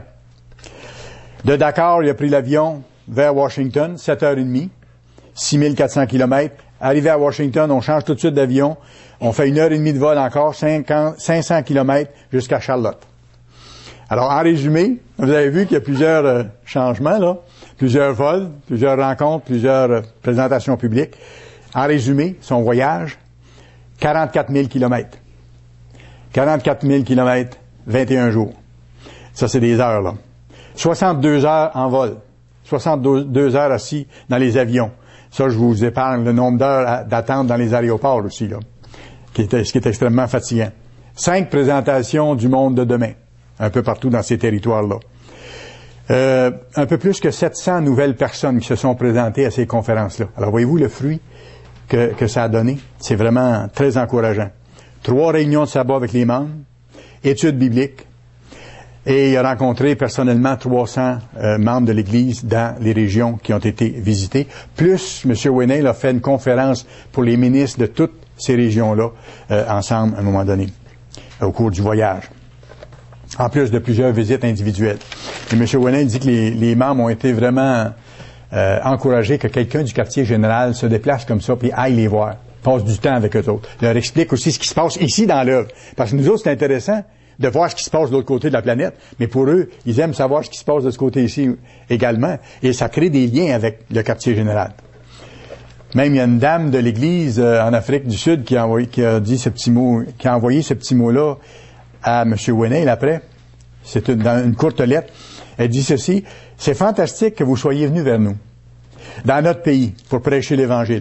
De Dakar, il a pris l'avion vers Washington, sept heures trente, six mille quatre cents kilomètres. Arrivé à Washington, on change tout de suite d'avion. On fait une heure et demie de vol encore, cinquante, cinq cents kilomètres jusqu'à Charlotte. Alors, en résumé, vous avez vu qu'il y a plusieurs euh, changements, là, plusieurs vols, plusieurs rencontres, plusieurs euh, présentations publiques. En résumé, son voyage, quarante-quatre mille kilomètres. quarante-quatre mille kilomètres, vingt et un jours. Ça, c'est des heures, là. soixante-deux heures en vol. soixante-deux heures assis dans les avions. Ça, je vous épargne le nombre d'heures d'attente dans les aéroports aussi, là, qui est, ce qui est extrêmement fatigant. Cinq présentations du monde de demain, un peu partout dans ces territoires-là. Euh, un peu plus que sept cents nouvelles personnes qui se sont présentées à ces conférences-là. Alors, voyez-vous le fruit que, que ça a donné? C'est vraiment très encourageant. Trois réunions de sabbat avec les membres, études bibliques, et il a rencontré personnellement trois cents euh, membres de l'Église dans les régions qui ont été visitées. Plus, M. Winnail a fait une conférence pour les ministres de toutes ces régions-là, euh, ensemble, à un moment donné, au cours du voyage. En plus de plusieurs visites individuelles. Et M. Winnail dit que les, les membres ont été vraiment euh, encouragés que quelqu'un du quartier général se déplace comme ça, puis aille les voir, passe du temps avec eux autres. Leur explique aussi ce qui se passe ici dans l'œuvre. Parce que nous autres, c'est intéressant de voir ce qui se passe de l'autre côté de la planète, mais pour eux, ils aiment savoir ce qui se passe de ce côté ici également, et ça crée des liens avec le quartier général. Même il y a une dame de l'Église euh, en Afrique du Sud qui a envoyé, qui a dit ce petit mot, qui a envoyé ce petit mot-là à M. Winnail après. C'est une, dans une courte lettre. Elle dit ceci: c'est fantastique que vous soyez venus vers nous, dans notre pays, pour prêcher l'Évangile.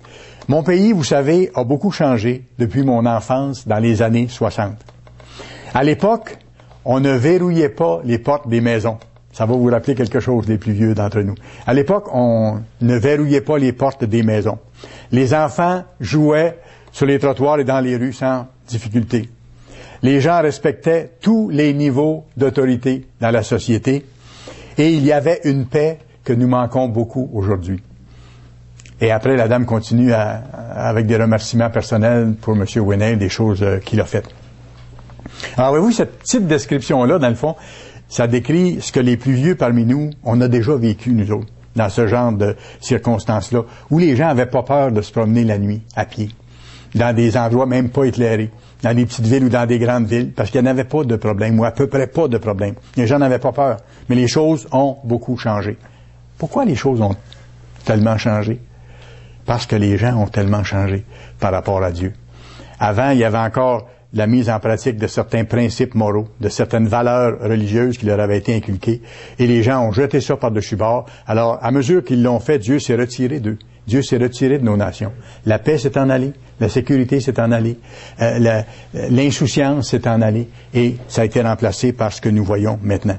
Mon pays, vous savez, a beaucoup changé depuis mon enfance dans les années soixante. À l'époque, on ne verrouillait pas les portes des maisons. Ça va vous rappeler quelque chose, les plus vieux d'entre nous. À l'époque, on ne verrouillait pas les portes des maisons. Les enfants jouaient sur les trottoirs et dans les rues sans difficulté. Les gens respectaient tous les niveaux d'autorité dans la société et il y avait une paix que nous manquons beaucoup aujourd'hui. Et après, la dame continue à, avec des remerciements personnels pour M. Winnail, des choses euh, qu'il a faites. Alors, voyez-vous, cette petite description-là, dans le fond, ça décrit ce que les plus vieux parmi nous, on a déjà vécu, nous autres, dans ce genre de circonstances-là, où les gens n'avaient pas peur de se promener la nuit, à pied, dans des endroits même pas éclairés, dans des petites villes ou dans des grandes villes, parce qu'il n'y en avait pas de problème, ou à peu près pas de problème. Les gens n'avaient pas peur. Mais les choses ont beaucoup changé. Pourquoi les choses ont tellement changé? Parce que les gens ont tellement changé par rapport à Dieu. Avant, il y avait encore la mise en pratique de certains principes moraux, de certaines valeurs religieuses qui leur avaient été inculquées, et les gens ont jeté ça par-dessus bord. Alors, à mesure qu'ils l'ont fait, Dieu s'est retiré d'eux. Dieu s'est retiré de nos nations. La paix s'est en allée, la sécurité s'est en allée, euh, la, l'insouciance s'est en allée, et ça a été remplacé par ce que nous voyons maintenant.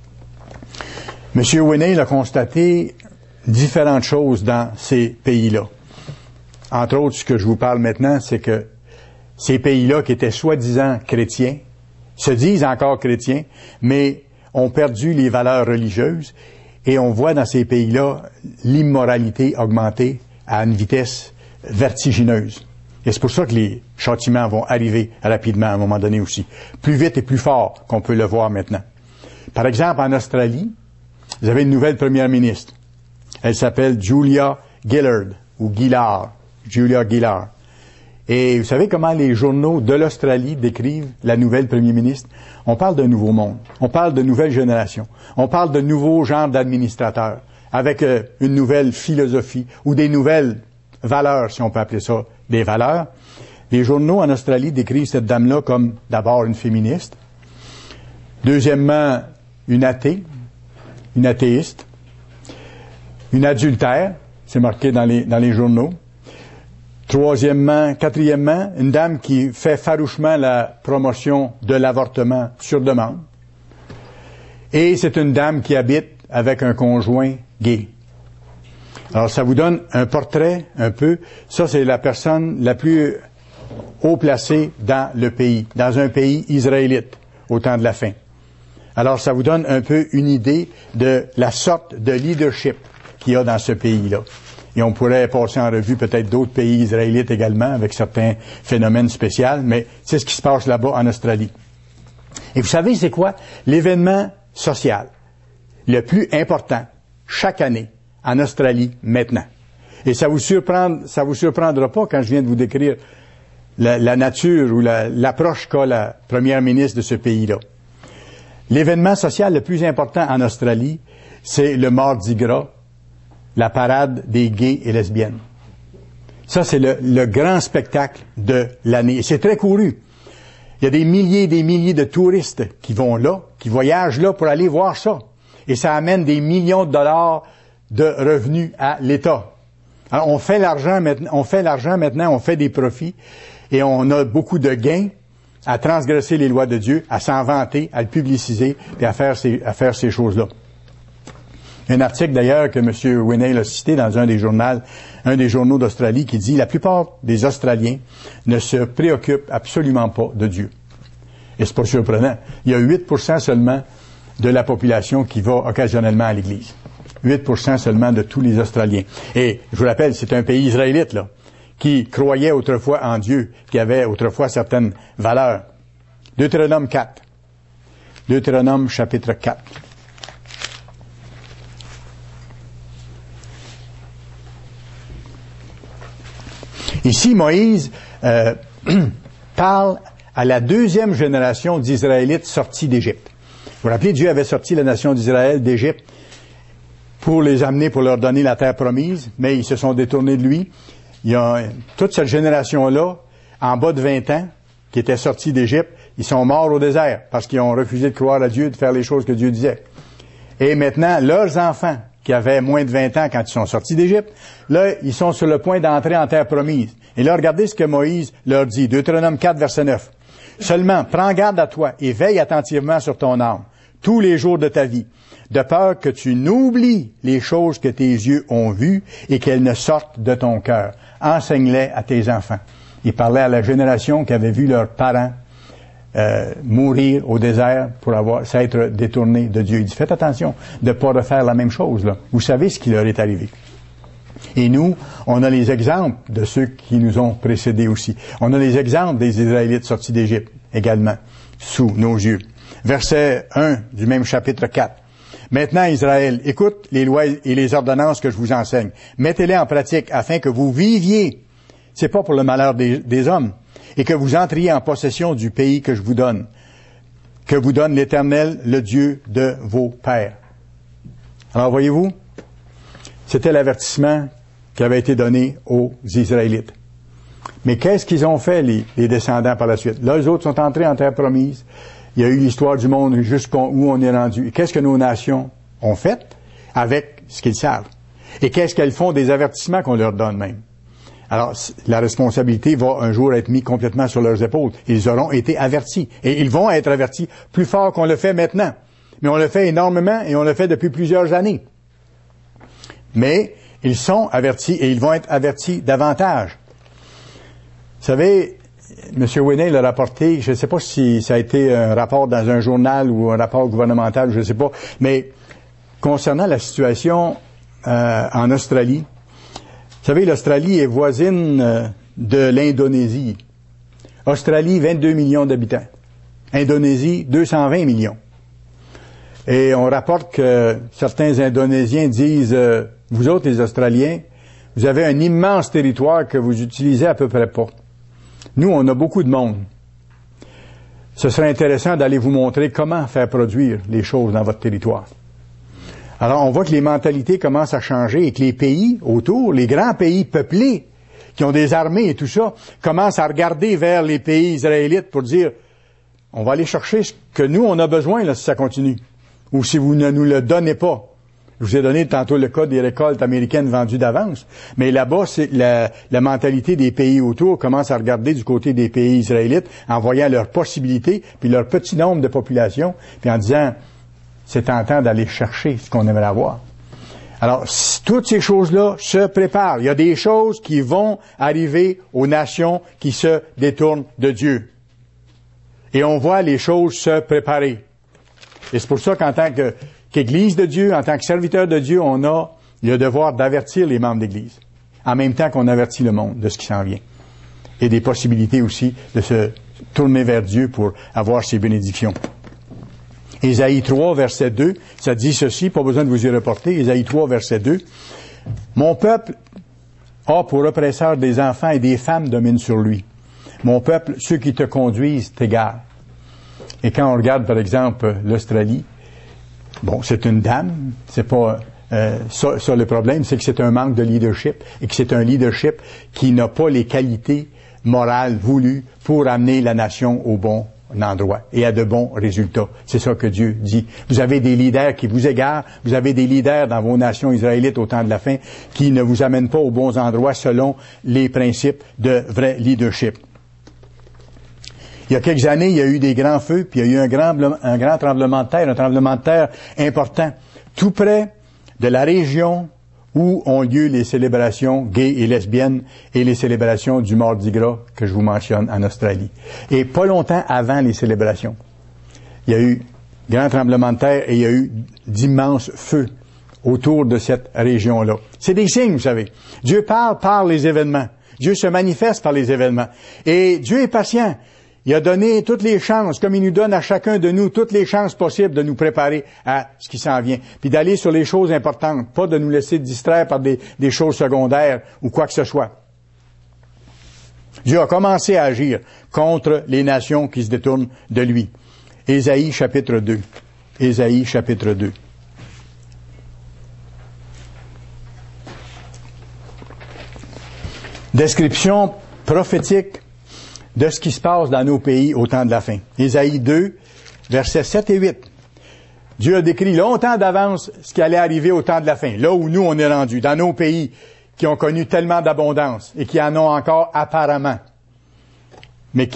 M. Winnail a constaté différentes choses dans ces pays-là. Entre autres, ce que je vous parle maintenant, c'est que ces pays-là qui étaient soi-disant chrétiens, se disent encore chrétiens, mais ont perdu les valeurs religieuses, et on voit dans ces pays-là l'immoralité augmenter à une vitesse vertigineuse. Et c'est pour ça que les châtiments vont arriver rapidement à un moment donné aussi, plus vite et plus fort qu'on peut le voir maintenant. Par exemple, en Australie, vous avez une nouvelle première ministre. Elle s'appelle Julia Gillard, ou Gillard, Julia Gillard. Et vous savez comment les journaux de l'Australie décrivent la nouvelle premier ministre? On parle d'un nouveau monde. On parle de nouvelle génération. On parle de nouveaux genres d'administrateurs, avec euh, une nouvelle philosophie, ou des nouvelles valeurs, si on peut appeler ça des valeurs. Les journaux en Australie décrivent cette dame-là comme d'abord une féministe, deuxièmement une athée, une athéiste, une adultère, c'est marqué dans les, dans les journaux. Troisièmement, quatrièmement, une dame qui fait farouchement la promotion de l'avortement sur demande. Et c'est une dame qui habite avec un conjoint gay. Alors, ça vous donne un portrait, un peu. Ça, c'est la personne la plus haut placée dans le pays, dans un pays israélite, au temps de la fin. Alors, ça vous donne un peu une idée de la sorte de leadership qu'il y a dans ce pays-là. Et on pourrait passer en revue peut-être d'autres pays israélites également, avec certains phénomènes spéciaux, mais c'est ce qui se passe là-bas en Australie. Et vous savez, c'est quoi? L'événement social le plus important chaque année en Australie maintenant. Et ça vous surprend, ça vous surprendra pas quand je viens de vous décrire la, la nature ou la, l'approche qu'a la première ministre de ce pays-là. L'événement social le plus important en Australie, c'est le Mardi Gras, la parade des gays et lesbiennes. Ça, c'est le, le grand spectacle de l'année. Et c'est très couru. Il y a des milliers et des milliers de touristes qui vont là, qui voyagent là pour aller voir ça. Et ça amène des millions de dollars de revenus à l'État. Alors, on fait l'argent maintenant, on fait l'argent maintenant, on fait des profits, et on a beaucoup de gains à transgresser les lois de Dieu, à s'en vanter, à le publiciser, et à faire ces, à faire ces choses-là. Un article d'ailleurs que M. Winnail a cité dans un des journaux, un des journaux d'Australie qui dit « La plupart des Australiens ne se préoccupent absolument pas de Dieu. » Et c'est pas surprenant. Il y a huit pour cent seulement de la population qui va occasionnellement à l'Église. huit pour cent seulement de tous les Australiens. Et je vous rappelle, c'est un pays israélite, là, qui croyait autrefois en Dieu, qui avait autrefois certaines valeurs. Deutéronome quatre. Deutéronome chapitre quatre. Ici, Moïse euh, parle à la deuxième génération d'Israélites sortis d'Égypte. Vous vous rappelez, Dieu avait sorti la nation d'Israël d'Égypte pour les amener, pour leur donner la terre promise, mais ils se sont détournés de lui. Il y a toute cette génération-là, en bas de vingt ans, qui était sortie d'Égypte, ils sont morts au désert parce qu'ils ont refusé de croire à Dieu, de faire les choses que Dieu disait. Et maintenant, leurs enfants, qui avaient moins de vingt ans quand ils sont sortis d'Égypte, là, ils sont sur le point d'entrer en terre promise. Et là, regardez ce que Moïse leur dit. Deutéronome quatre, verset neuf. Seulement, prends garde à toi et veille attentivement sur ton âme, tous les jours de ta vie, de peur que tu n'oublies les choses que tes yeux ont vues et qu'elles ne sortent de ton cœur. Enseigne-les à tes enfants. Il parlait à la génération qui avait vu leurs parents euh, mourir au désert pour avoir s'être détournés de Dieu. Il dit, faites attention de ne pas refaire la même chose, là. Vous savez ce qui leur est arrivé. Et nous, on a les exemples de ceux qui nous ont précédés aussi. On a les exemples des Israélites sortis d'Égypte également, sous nos yeux. Verset un du même chapitre quatre. Maintenant, Israël, écoute les lois et les ordonnances que je vous enseigne. Mettez-les en pratique afin que vous viviez. C'est pas pour le malheur des, des hommes. Et que vous entriez en possession du pays que je vous donne. Que vous donne l'Éternel, le Dieu de vos pères. Alors, voyez-vous, c'était l'avertissement qui avait été donné aux Israélites. Mais qu'est-ce qu'ils ont fait, les, les descendants, par la suite? Là, eux autres sont entrés en terre promise. Il y a eu l'histoire du monde jusqu'où on est rendu. Et qu'est-ce que nos nations ont fait avec ce qu'ils savent? Et qu'est-ce qu'elles font des avertissements qu'on leur donne même? Alors, la responsabilité va un jour être mise complètement sur leurs épaules. Ils auront été avertis. Et ils vont être avertis plus fort qu'on le fait maintenant. Mais on le fait énormément et on le fait depuis plusieurs années. Mais ils sont avertis et ils vont être avertis davantage. Vous savez, M. Winnie l'a rapporté, je ne sais pas si ça a été un rapport dans un journal ou un rapport gouvernemental, je ne sais pas, mais concernant la situation euh, en Australie, vous savez, l'Australie est voisine euh, de l'Indonésie. Australie, vingt-deux millions d'habitants. Indonésie, deux cent vingt millions. Et on rapporte que certains Indonésiens disent, euh, vous autres les Australiens, vous avez un immense territoire que vous utilisez à peu près pas. Nous, on a beaucoup de monde. Ce serait intéressant d'aller vous montrer comment faire produire les choses dans votre territoire. Alors, on voit que les mentalités commencent à changer et que les pays autour, les grands pays peuplés, qui ont des armées et tout ça, commencent à regarder vers les pays israélites pour dire, on va aller chercher ce que nous, on a besoin, là, si ça continue. Ou si vous ne nous le donnez pas. Je vous ai donné tantôt le cas des récoltes américaines vendues d'avance. Mais là-bas, c'est la, la mentalité des pays autour commence à regarder du côté des pays israélites en voyant leurs possibilités, puis leur petit nombre de population, puis en disant, c'est tentant d'aller chercher ce qu'on aimerait avoir. Alors, toutes ces choses-là se préparent. Il y a des choses qui vont arriver aux nations qui se détournent de Dieu. Et on voit les choses se préparer. Et c'est pour ça qu'en tant que, qu'Église de Dieu, en tant que serviteur de Dieu, on a le devoir d'avertir les membres d'Église, en même temps qu'on avertit le monde de ce qui s'en vient. Et des possibilités aussi de se tourner vers Dieu pour avoir ses bénédictions. Ésaïe trois, verset deux, ça dit ceci, pas besoin de vous y reporter, Ésaïe trois, verset deux. « Mon peuple a pour oppresseur des enfants et des femmes dominent sur lui. Mon peuple, ceux qui te conduisent t'égarent. » Et quand on regarde, par exemple, l'Australie, bon, c'est une dame, c'est pas euh, ça, ça le problème, c'est que c'est un manque de leadership et que c'est un leadership qui n'a pas les qualités morales voulues pour amener la nation au bon endroit et à de bons résultats. C'est ça que Dieu dit. Vous avez des leaders qui vous égarent, vous avez des leaders dans vos nations israélites au temps de la fin qui ne vous amènent pas aux bons endroits selon les principes de vrai leadership. Il y a quelques années, il y a eu des grands feux, puis il y a eu un grand, un grand tremblement de terre, un tremblement de terre important, tout près de la région où ont lieu les célébrations gays et lesbiennes et les célébrations du Mardi Gras que je vous mentionne en Australie. Et pas longtemps avant les célébrations, il y a eu grand tremblement de terre et il y a eu d'immenses feux autour de cette région-là. C'est des signes, vous savez. Dieu parle par les événements. Dieu se manifeste par les événements. Et Dieu est patient. Il a donné toutes les chances, comme il nous donne à chacun de nous, toutes les chances possibles de nous préparer à ce qui s'en vient. Puis d'aller sur les choses importantes, pas de nous laisser distraire par des, des choses secondaires ou quoi que ce soit. Dieu a commencé à agir contre les nations qui se détournent de lui. Ésaïe chapitre deux. Ésaïe chapitre deux. Description prophétique de ce qui se passe dans nos pays au temps de la fin. Ésaïe deux, versets sept et huit. Dieu a décrit longtemps d'avance ce qui allait arriver au temps de la fin, là où nous on est rendus, dans nos pays qui ont connu tellement d'abondance et qui en ont encore apparemment, mais qui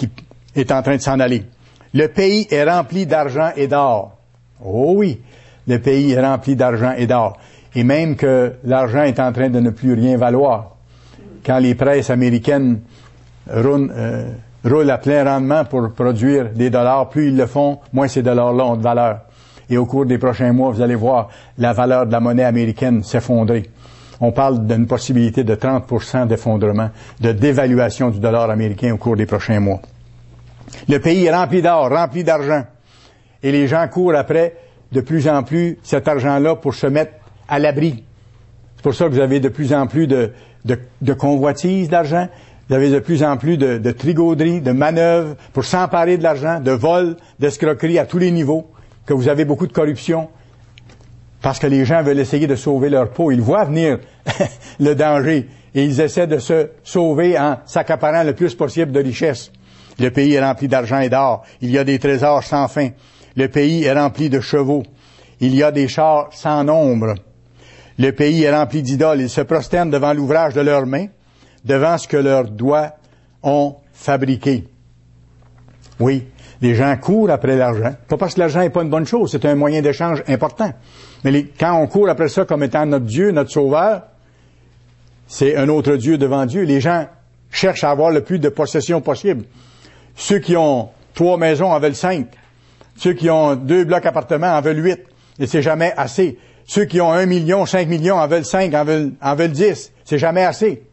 est en train de s'en aller. Le pays est rempli d'argent et d'or. Oh oui, le pays est rempli d'argent et d'or. Et même que l'argent est en train de ne plus rien valoir. Quand les presses américaines roulent, euh, roulent à plein rendement pour produire des dollars, plus ils le font, moins ces dollars-là ont de valeur. Et au cours des prochains mois, vous allez voir la valeur de la monnaie américaine s'effondrer. On parle d'une possibilité de trente pour cent d'effondrement, de dévaluation du dollar américain au cours des prochains mois. Le pays est rempli d'or, rempli d'argent. Et les gens courent après de plus en plus cet argent-là pour se mettre à l'abri. C'est pour ça que vous avez de plus en plus de, de, de convoitises d'argent. Vous avez de plus en plus de, de trigauderies, de manœuvres pour s'emparer de l'argent, de vols, d'escroqueries à tous les niveaux, que vous avez beaucoup de corruption. Parce que les gens veulent essayer de sauver leur peau. Ils voient venir le danger et ils essaient de se sauver en s'accaparant le plus possible de richesses. Le pays est rempli d'argent et d'or. Il y a des trésors sans fin. Le pays est rempli de chevaux. Il y a des chars sans nombre. Le pays est rempli d'idoles. Ils se prosternent devant l'ouvrage de leurs mains, devant ce que leurs doigts ont fabriqué. Oui, les gens courent après l'argent. Pas parce que l'argent n'est pas une bonne chose, c'est un moyen d'échange important. Mais les, quand on court après ça comme étant notre Dieu, notre Sauveur, c'est un autre Dieu devant Dieu. Les gens cherchent à avoir le plus de possessions possible. Ceux qui ont trois maisons en veulent cinq. Ceux qui ont deux blocs appartements en veulent huit. Et c'est jamais assez. Ceux qui ont un million, cinq millions en veulent cinq, en veulent, en veulent dix. C'est jamais assez.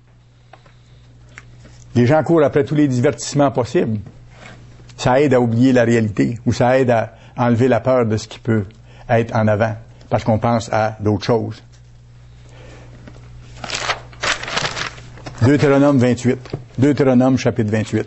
Les gens courent après tous les divertissements possibles. Ça aide à oublier la réalité, ou ça aide à enlever la peur de ce qui peut être en avant, parce qu'on pense à d'autres choses. Deutéronome vingt-huit. Deutéronome chapitre vingt-huit.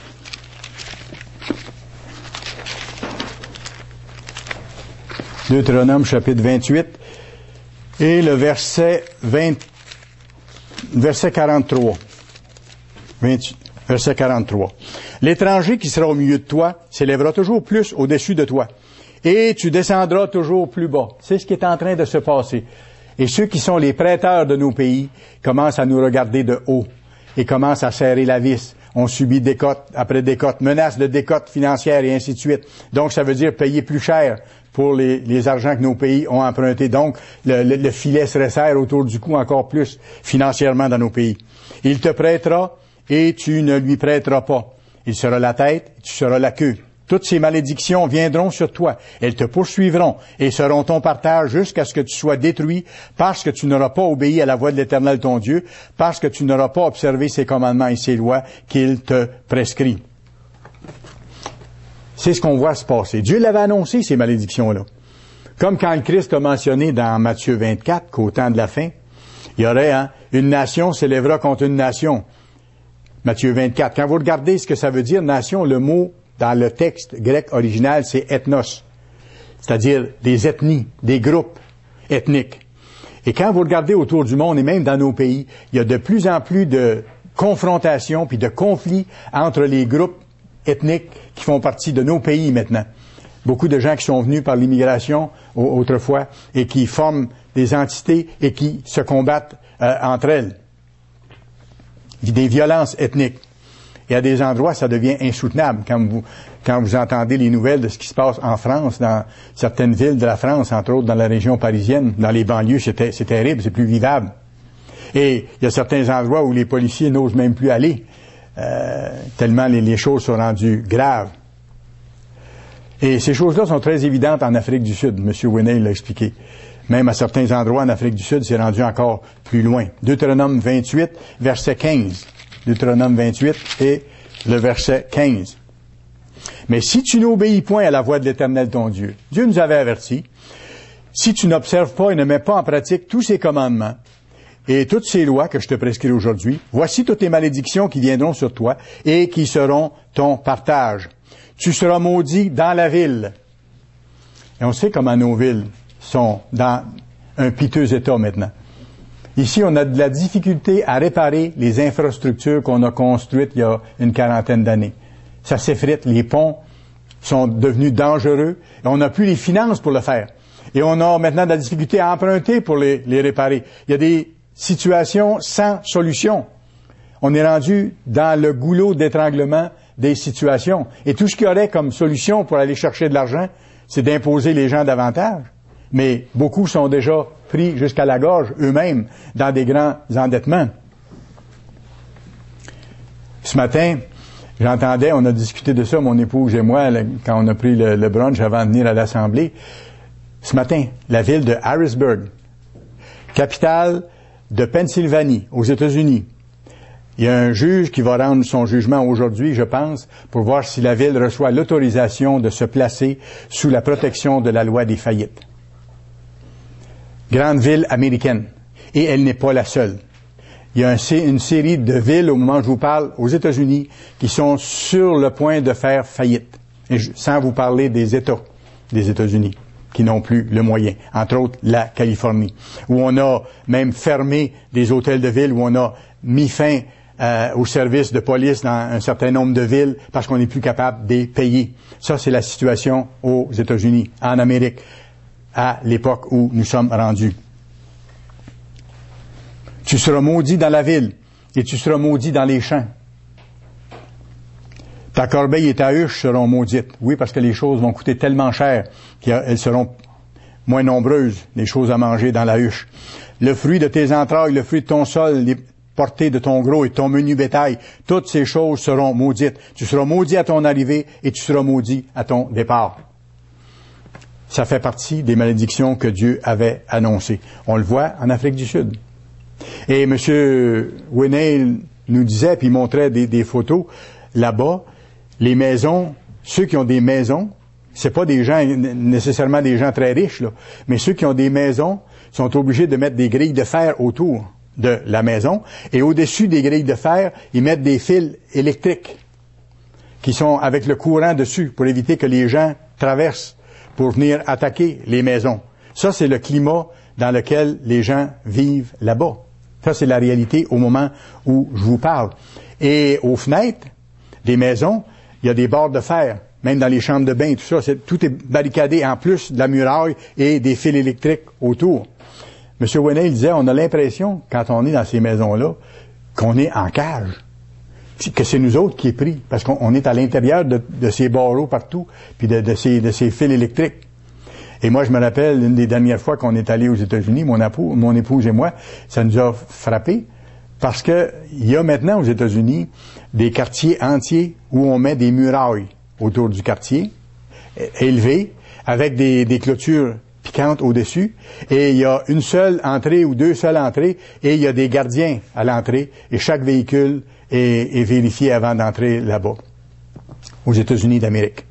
Deutéronome chapitre vingt-huit et le verset vingt, verset quarante-trois. vingt, verset quarante-trois. L'étranger qui sera au milieu de toi s'élèvera toujours plus au-dessus de toi, et tu descendras toujours plus bas. C'est ce qui est en train de se passer. Et ceux qui sont les prêteurs de nos pays commencent à nous regarder de haut et commencent à serrer la vis. On subit décote après décote, menaces de décote financière et ainsi de suite. Donc, ça veut dire payer plus cher pour les, les argents que nos pays ont empruntés. Donc, le, le, le filet se resserre autour du cou encore plus financièrement dans nos pays. Il te prêtera et tu ne lui prêteras pas. Il sera la tête, tu seras la queue. Toutes ces malédictions viendront sur toi. Elles te poursuivront et seront ton partage jusqu'à ce que tu sois détruit parce que tu n'auras pas obéi à la voix de l'Éternel ton Dieu, parce que tu n'auras pas observé ses commandements et ses lois qu'il te prescrit. C'est ce qu'on voit se passer. Dieu l'avait annoncé, ces malédictions-là. Comme quand le Christ a mentionné dans Matthieu vingt-quatre qu'au temps de la fin, il y aurait hein, une nation s'élèvera contre une nation. Matthieu vingt-quatre. Quand vous regardez ce que ça veut dire, nation, le mot dans le texte grec original, c'est ethnos, c'est-à-dire des ethnies, des groupes ethniques. Et quand vous regardez autour du monde et même dans nos pays, il y a de plus en plus de confrontations puis de conflits entre les groupes ethniques qui font partie de nos pays maintenant. Beaucoup de gens qui sont venus par l'immigration autrefois et qui forment des entités et qui se combattent euh, entre elles. Des violences ethniques. Et à des endroits, ça devient insoutenable quand vous, quand vous entendez les nouvelles de ce qui se passe en France, dans certaines villes de la France, entre autres dans la région parisienne, dans les banlieues, c'est, c'est terrible, c'est plus vivable. Et il y a certains endroits où les policiers n'osent même plus aller, euh, tellement les, les choses sont rendues graves. Et ces choses-là sont très évidentes en Afrique du Sud, M. Winey l'a expliqué. Même à certains endroits en Afrique du Sud, c'est rendu encore plus loin. Deutéronome vingt-huit, verset quinze. Deutéronome vingt-huit et le verset quinze. Mais si tu n'obéis point à la voix de l'Éternel ton Dieu, Dieu nous avait avertis, si tu n'observes pas et ne mets pas en pratique tous ses commandements et toutes ces lois que je te prescris aujourd'hui, voici toutes les malédictions qui viendront sur toi et qui seront ton partage. Tu seras maudit dans la ville. Et on sait comment nos villes sont dans un piteux état maintenant. Ici, on a de la difficulté à réparer les infrastructures qu'on a construites il y a une quarantaine d'années. Ça s'effrite, les ponts sont devenus dangereux, et on n'a plus les finances pour le faire. Et on a maintenant de la difficulté à emprunter pour les, les réparer. Il y a des situations sans solution. On est rendu dans le goulot d'étranglement des situations. Et tout ce qu'il y aurait comme solution pour aller chercher de l'argent, c'est d'imposer les gens davantage. Mais beaucoup sont déjà pris jusqu'à la gorge eux-mêmes dans des grands endettements. Ce matin, j'entendais, on a discuté de ça, mon épouse et moi, quand on a pris le, le brunch avant de venir à l'Assemblée. Ce matin, la ville de Harrisburg, capitale de Pennsylvanie, aux États-Unis. Il y a un juge qui va rendre son jugement aujourd'hui, je pense, pour voir si la ville reçoit l'autorisation de se placer sous la protection de la loi des faillites. Grande ville américaine. Et elle n'est pas la seule. Il y a un, une série de villes, au moment où je vous parle, aux États-Unis, qui sont sur le point de faire faillite. Et je, sans vous parler des États des États-Unis, qui n'ont plus le moyen. Entre autres, la Californie, où on a même fermé des hôtels de ville, où on a mis fin euh, au service de police dans un certain nombre de villes, parce qu'on n'est plus capable de les payer. Ça, c'est la situation aux États-Unis, en Amérique, à l'époque où nous sommes rendus. Tu seras maudit dans la ville et tu seras maudit dans les champs. Ta corbeille et ta huche seront maudites. Oui, parce que les choses vont coûter tellement cher qu'elles seront moins nombreuses, les choses à manger dans la huche. Le fruit de tes entrailles, le fruit de ton sol, les portées de ton gros et ton menu bétail, toutes ces choses seront maudites. Tu seras maudit à ton arrivée et tu seras maudit à ton départ. Ça fait partie des malédictions que Dieu avait annoncées. On le voit en Afrique du Sud. Et M. Winney nous disait, puis il montrait des, des photos, là-bas, les maisons, ceux qui ont des maisons, c'est pas des gens, nécessairement des gens très riches, là, mais ceux qui ont des maisons sont obligés de mettre des grilles de fer autour de la maison, et au-dessus des grilles de fer, ils mettent des fils électriques qui sont avec le courant dessus pour éviter que les gens traversent pour venir attaquer les maisons. Ça, c'est le climat dans lequel les gens vivent là-bas. Ça, c'est la réalité au moment où je vous parle. Et aux fenêtres des maisons, il y a des barres de fer, même dans les chambres de bain, tout ça, c'est, tout est barricadé en plus de la muraille et des fils électriques autour. M. Winney disait, on a l'impression, quand on est dans ces maisons-là, qu'on est en cage, que c'est nous autres qui est pris, parce qu'on est à l'intérieur de, de ces barreaux partout, puis de, de, ces, de ces fils électriques. Et moi, je me rappelle, une des dernières fois qu'on est allé aux États-Unis, mon épouse, mon épouse et moi, ça nous a frappé, parce que il y a maintenant aux États-Unis des quartiers entiers où on met des murailles autour du quartier, élevées, avec des, des clôtures piquantes au-dessus, et il y a une seule entrée ou deux seules entrées, et il y a des gardiens à l'entrée, et chaque véhicule est, est vérifié avant d'entrer là-bas, aux États-Unis d'Amérique.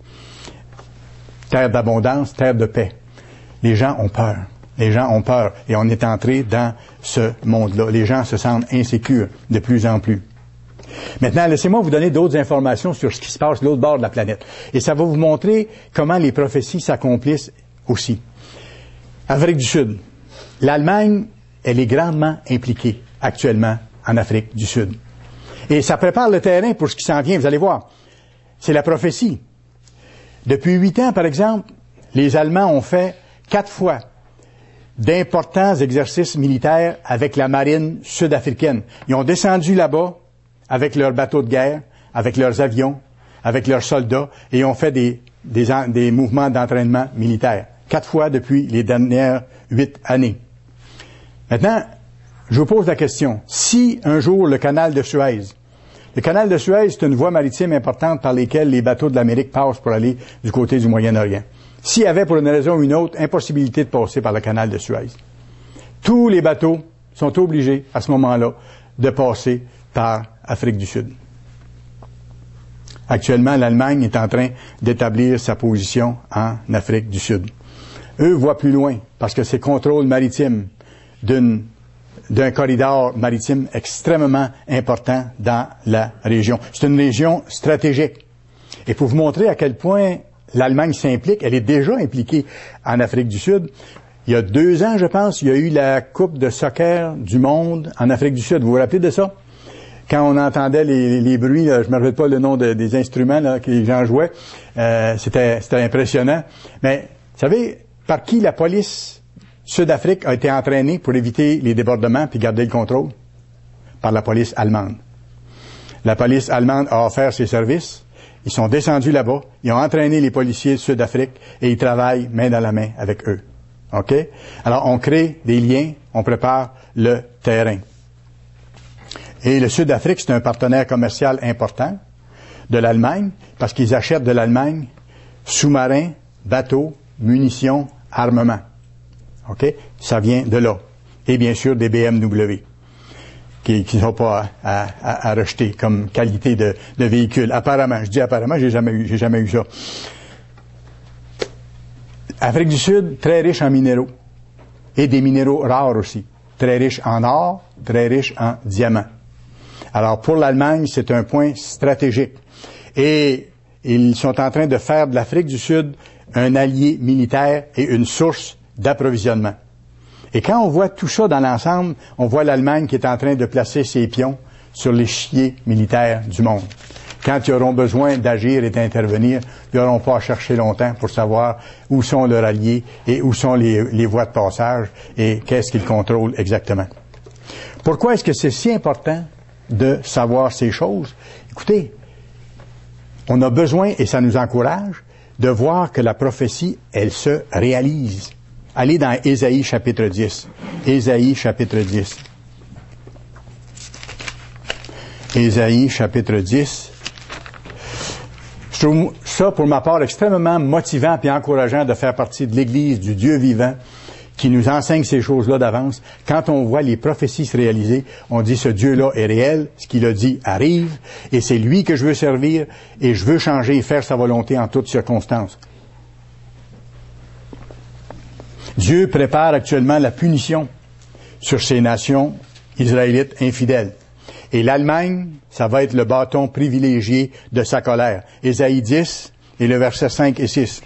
Terre d'abondance, terre de paix. Les gens ont peur. Les gens ont peur. Et on est entré dans ce monde-là. Les gens se sentent insécures de plus en plus. Maintenant, laissez-moi vous donner d'autres informations sur ce qui se passe de l'autre bord de la planète. Et ça va vous montrer comment les prophéties s'accomplissent aussi. Afrique du Sud. L'Allemagne, elle est grandement impliquée actuellement en Afrique du Sud. Et ça prépare le terrain pour ce qui s'en vient, vous allez voir. C'est la prophétie. Depuis huit ans, par exemple, les Allemands ont fait quatre fois d'importants exercices militaires avec la marine sud-africaine. Ils ont descendu là-bas avec leurs bateaux de guerre, avec leurs avions, avec leurs soldats, et ils ont fait des, des, des mouvements d'entraînement militaire. Quatre fois depuis les dernières huit années. Maintenant, je vous pose la question. Si un jour le canal de Suez, le canal de Suez, c'est une voie maritime importante par laquelle les bateaux de l'Amérique passent pour aller du côté du Moyen-Orient. S'il y avait, pour une raison ou une autre, impossibilité de passer par le canal de Suez, tous les bateaux sont obligés, à ce moment-là, de passer par Afrique du Sud. Actuellement, l'Allemagne est en train d'établir sa position en Afrique du Sud. Eux voient plus loin, parce que c'est contrôle maritime d'une d'un corridor maritime extrêmement important dans la région. C'est une région stratégique. Et pour vous montrer à quel point l'Allemagne s'implique, elle est déjà impliquée en Afrique du Sud. Il y a deux ans, je pense, il y a eu la Coupe de soccer du monde en Afrique du Sud. Vous vous rappelez de ça? Quand on entendait les, les bruits, là, je ne me rappelle pas le nom de, des instruments là, que les gens jouaient, euh, c'était, c'était impressionnant. Mais, vous savez, par qui la police Sud-Afrique a été entraînée pour éviter les débordements puis garder le contrôle? Par la police allemande. La police allemande a offert ses services. Ils sont descendus là-bas. Ils ont entraîné les policiers de Sud-Afrique et ils travaillent main dans la main avec eux. OK? Alors, on crée des liens, on prépare le terrain. Et le Sud-Afrique, c'est un partenaire commercial important de l'Allemagne parce qu'ils achètent de l'Allemagne sous-marins, bateaux, munitions, armements. OK? Ça vient de là. Et bien sûr, des B M W. qui ne sont pas à, à, à rejeter comme qualité de, de véhicule. Apparemment, je dis apparemment, j'ai jamais eu, j'ai jamais eu ça. Afrique du Sud, très riche en minéraux. Et des minéraux rares aussi. Très riche en or, très riche en diamants. Alors, pour l'Allemagne, c'est un point stratégique. Et ils sont en train de faire de l'Afrique du Sud un allié militaire et une source d'approvisionnement. Et quand on voit tout ça dans l'ensemble, on voit l'Allemagne qui est en train de placer ses pions sur l'échiquier militaire du monde. Quand ils auront besoin d'agir et d'intervenir, ils n'auront pas à chercher longtemps pour savoir où sont leurs alliés et où sont les, les voies de passage et qu'est-ce qu'ils contrôlent exactement. Pourquoi est-ce que c'est si important de savoir ces choses? Écoutez, on a besoin, et ça nous encourage, de voir que la prophétie, elle se réalise. Allez dans Ésaïe chapitre dix. Ésaïe chapitre dix. Ésaïe chapitre dix. Je trouve ça, pour ma part, extrêmement motivant et encourageant de faire partie de l'Église du Dieu vivant qui nous enseigne ces choses-là d'avance. Quand on voit les prophéties se réaliser, on dit ce Dieu-là est réel, ce qu'il a dit arrive, et c'est lui que je veux servir, et je veux changer et faire sa volonté en toutes circonstances. Dieu prépare actuellement la punition sur ces nations israélites infidèles. Et l'Allemagne, ça va être le bâton privilégié de sa colère. Ésaïe dix et le verset cinq et six.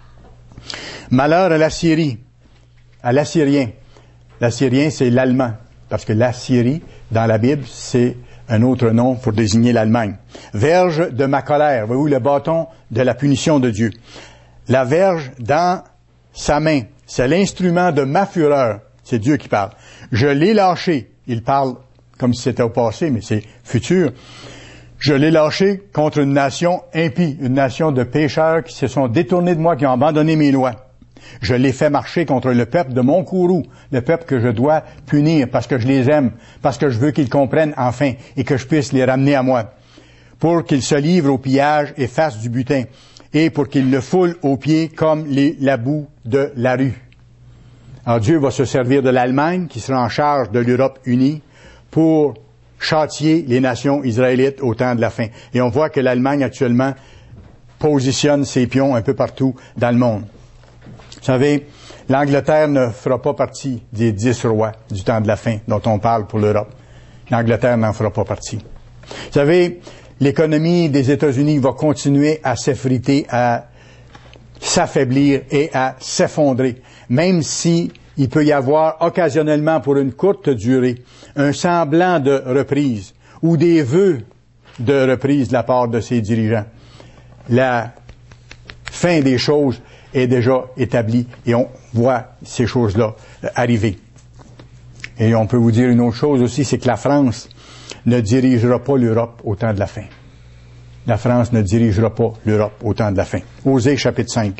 Malheur à la Syrie, à l'Assyrien. L'Assyrien, c'est l'Allemand, parce que la Syrie, dans la Bible, c'est un autre nom pour désigner l'Allemagne. Verge de ma colère, voyez-vous, le bâton de la punition de Dieu. La verge dans sa main, c'est l'instrument de ma fureur. C'est Dieu qui parle. Je l'ai lâché. Il parle comme si c'était au passé, mais c'est futur. Je l'ai lâché contre une nation impie, une nation de pécheurs qui se sont détournés de moi, qui ont abandonné mes lois. Je l'ai fait marcher contre le peuple de mon courroux, le peuple que je dois punir parce que je les aime, parce que je veux qu'ils comprennent enfin et que je puisse les ramener à moi, pour qu'ils se livrent au pillage et fassent du butin, et pour qu'ils le foulent aux pieds comme les, la boue de la rue. Alors Dieu va se servir de l'Allemagne, qui sera en charge de l'Europe unie, pour châtier les nations israélites au temps de la fin. Et on voit que l'Allemagne actuellement positionne ses pions un peu partout dans le monde. Vous savez, l'Angleterre ne fera pas partie des dix rois du temps de la fin dont on parle pour l'Europe. L'Angleterre n'en fera pas partie. Vous savez, l'économie des États-Unis va continuer à s'effriter, à s'affaiblir et à s'effondrer, même si il peut y avoir occasionnellement, pour une courte durée, un semblant de reprise ou des vœux de reprise de la part de ses dirigeants. La fin des choses est déjà établie et on voit ces choses-là arriver. Et on peut vous dire une autre chose aussi, c'est que la France ne dirigera pas l'Europe au temps de la fin. La France ne dirigera pas l'Europe au temps de la fin. Osée chapitre cinq.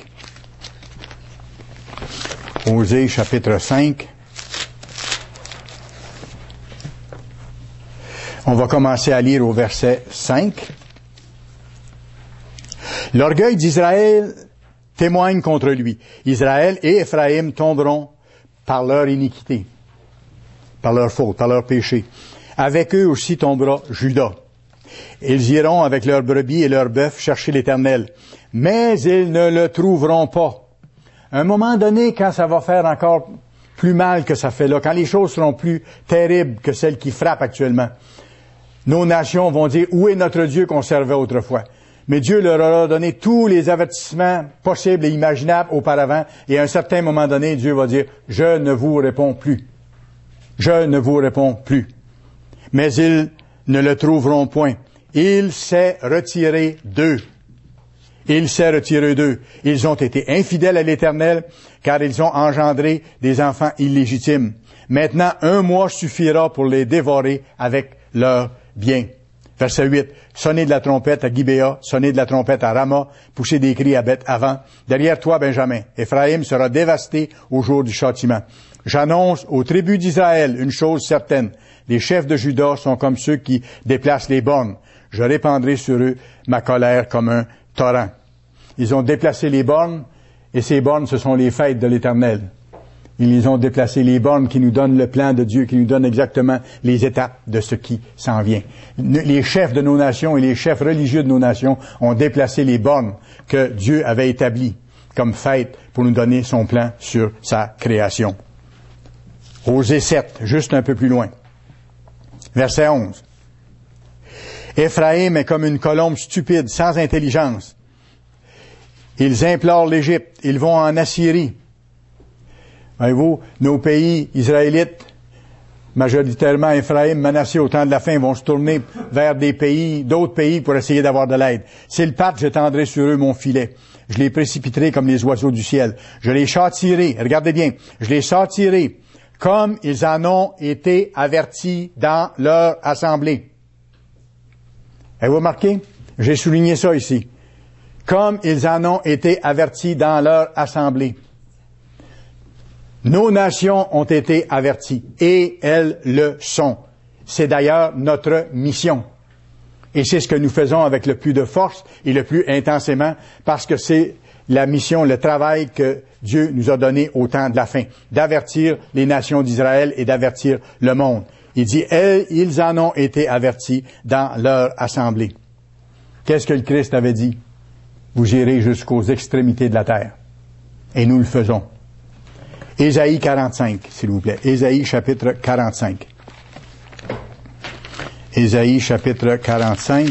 Osée chapitre cinq. On va commencer à lire au verset cinq. L'orgueil d'Israël témoigne contre lui. Israël et Éphraïm tomberont par leur iniquité, par leur faute, par leur péché. Avec eux aussi tombera Juda. Ils iront avec leurs brebis et leurs bœufs chercher l'Éternel, mais ils ne le trouveront pas. À un moment donné, quand ça va faire encore plus mal que ça fait là, quand les choses seront plus terribles que celles qui frappent actuellement, nos nations vont dire, où est notre Dieu qu'on servait autrefois? Mais Dieu leur aura donné tous les avertissements possibles et imaginables auparavant, et à un certain moment donné, Dieu va dire, je ne vous réponds plus. Je ne vous réponds plus. Mais ils ne le trouveront point. Il s'est retiré d'eux. Il s'est retiré d'eux. Ils ont été infidèles à l'Éternel, car ils ont engendré des enfants illégitimes. Maintenant, un mois suffira pour les dévorer avec leurs biens. Verset huit. Sonnez de la trompette à Gibéa, sonnez de la trompette à Rama, poussez des cris à Beth-Avan. Derrière toi, Benjamin, Éphraïm sera dévasté au jour du châtiment. J'annonce aux tribus d'Israël une chose certaine. Les chefs de Juda sont comme ceux qui déplacent les bornes. Je répandrai sur eux ma colère comme un torrent. Ils ont déplacé les bornes, et ces bornes, ce sont les fêtes de l'Éternel. Ils ont déplacé les bornes qui nous donnent le plan de Dieu, qui nous donnent exactement les étapes de ce qui s'en vient. Les chefs de nos nations et les chefs religieux de nos nations ont déplacé les bornes que Dieu avait établies comme fête pour nous donner son plan sur sa création. Osée sept, juste un peu plus loin. Verset onze. Éphraïm est comme une colombe stupide, sans intelligence. Ils implorent l'Égypte, ils vont en Assyrie. Voyez-vous, nos pays israélites, majoritairement Éphraïm, Manassé au temps de la fin, vont se tourner vers des pays, d'autres pays pour essayer d'avoir de l'aide. S'ils partent, j'étendrai sur eux mon filet. Je les précipiterai comme les oiseaux du ciel. Je les châtierai, regardez bien, je les châtierai comme ils en ont été avertis dans leur assemblée. Avez-vous remarqué? J'ai souligné ça ici. Comme ils en ont été avertis dans leur assemblée. Nos nations ont été averties, et elles le sont. C'est d'ailleurs notre mission. Et c'est ce que nous faisons avec le plus de force et le plus intensément, parce que c'est la mission, le travail que Dieu nous a donné au temps de la fin, d'avertir les nations d'Israël et d'avertir le monde. Il dit, elles, ils en ont été avertis dans leur assemblée. Qu'est-ce que le Christ avait dit? Vous irez jusqu'aux extrémités de la terre. Et nous le faisons. Ésaïe quarante-cinq, s'il vous plaît. Ésaïe chapitre quarante-cinq. Ésaïe chapitre quarante-cinq.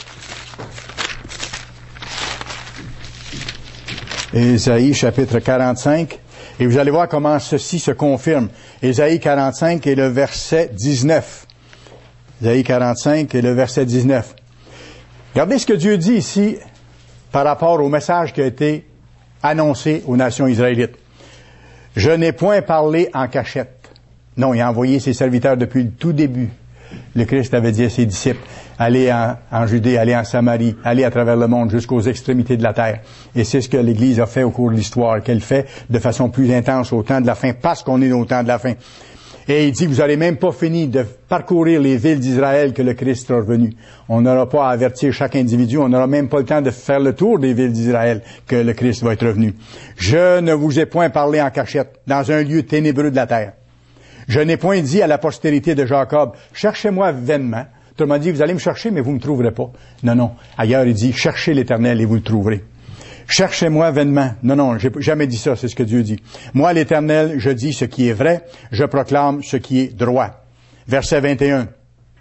Ésaïe chapitre quarante-cinq. Et vous allez voir comment ceci se confirme. Ésaïe quarante-cinq et le verset dix-neuf. Ésaïe quarante-cinq et le verset dix-neuf. Regardez ce que Dieu dit ici par rapport au message qui a été annoncé aux nations israélites. Je n'ai point parlé en cachette. Non, il a envoyé ses serviteurs depuis le tout début. Le Christ avait dit à ses disciples, allez en, en Judée, allez en Samarie, allez à travers le monde jusqu'aux extrémités de la terre. Et c'est ce que l'Église a fait au cours de l'histoire, qu'elle fait de façon plus intense au temps de la fin, parce qu'on est au temps de la fin. Et il dit, vous n'aurez même pas fini de parcourir les villes d'Israël que le Christ sera revenu. On n'aura pas à avertir chaque individu, on n'aura même pas le temps de faire le tour des villes d'Israël que le Christ va être revenu. Je ne vous ai point parlé en cachette, dans un lieu ténébreux de la terre. Je n'ai point dit à la postérité de Jacob, cherchez-moi vainement. Autrement dit, vous allez me chercher, mais vous ne me trouverez pas. Non, non. Ailleurs, il dit, cherchez l'Éternel et vous le trouverez. Cherchez-moi vainement. Non, non, j'ai jamais dit ça, c'est ce que Dieu dit. Moi, l'Éternel, je dis ce qui est vrai, je proclame ce qui est droit. Verset vingt et un.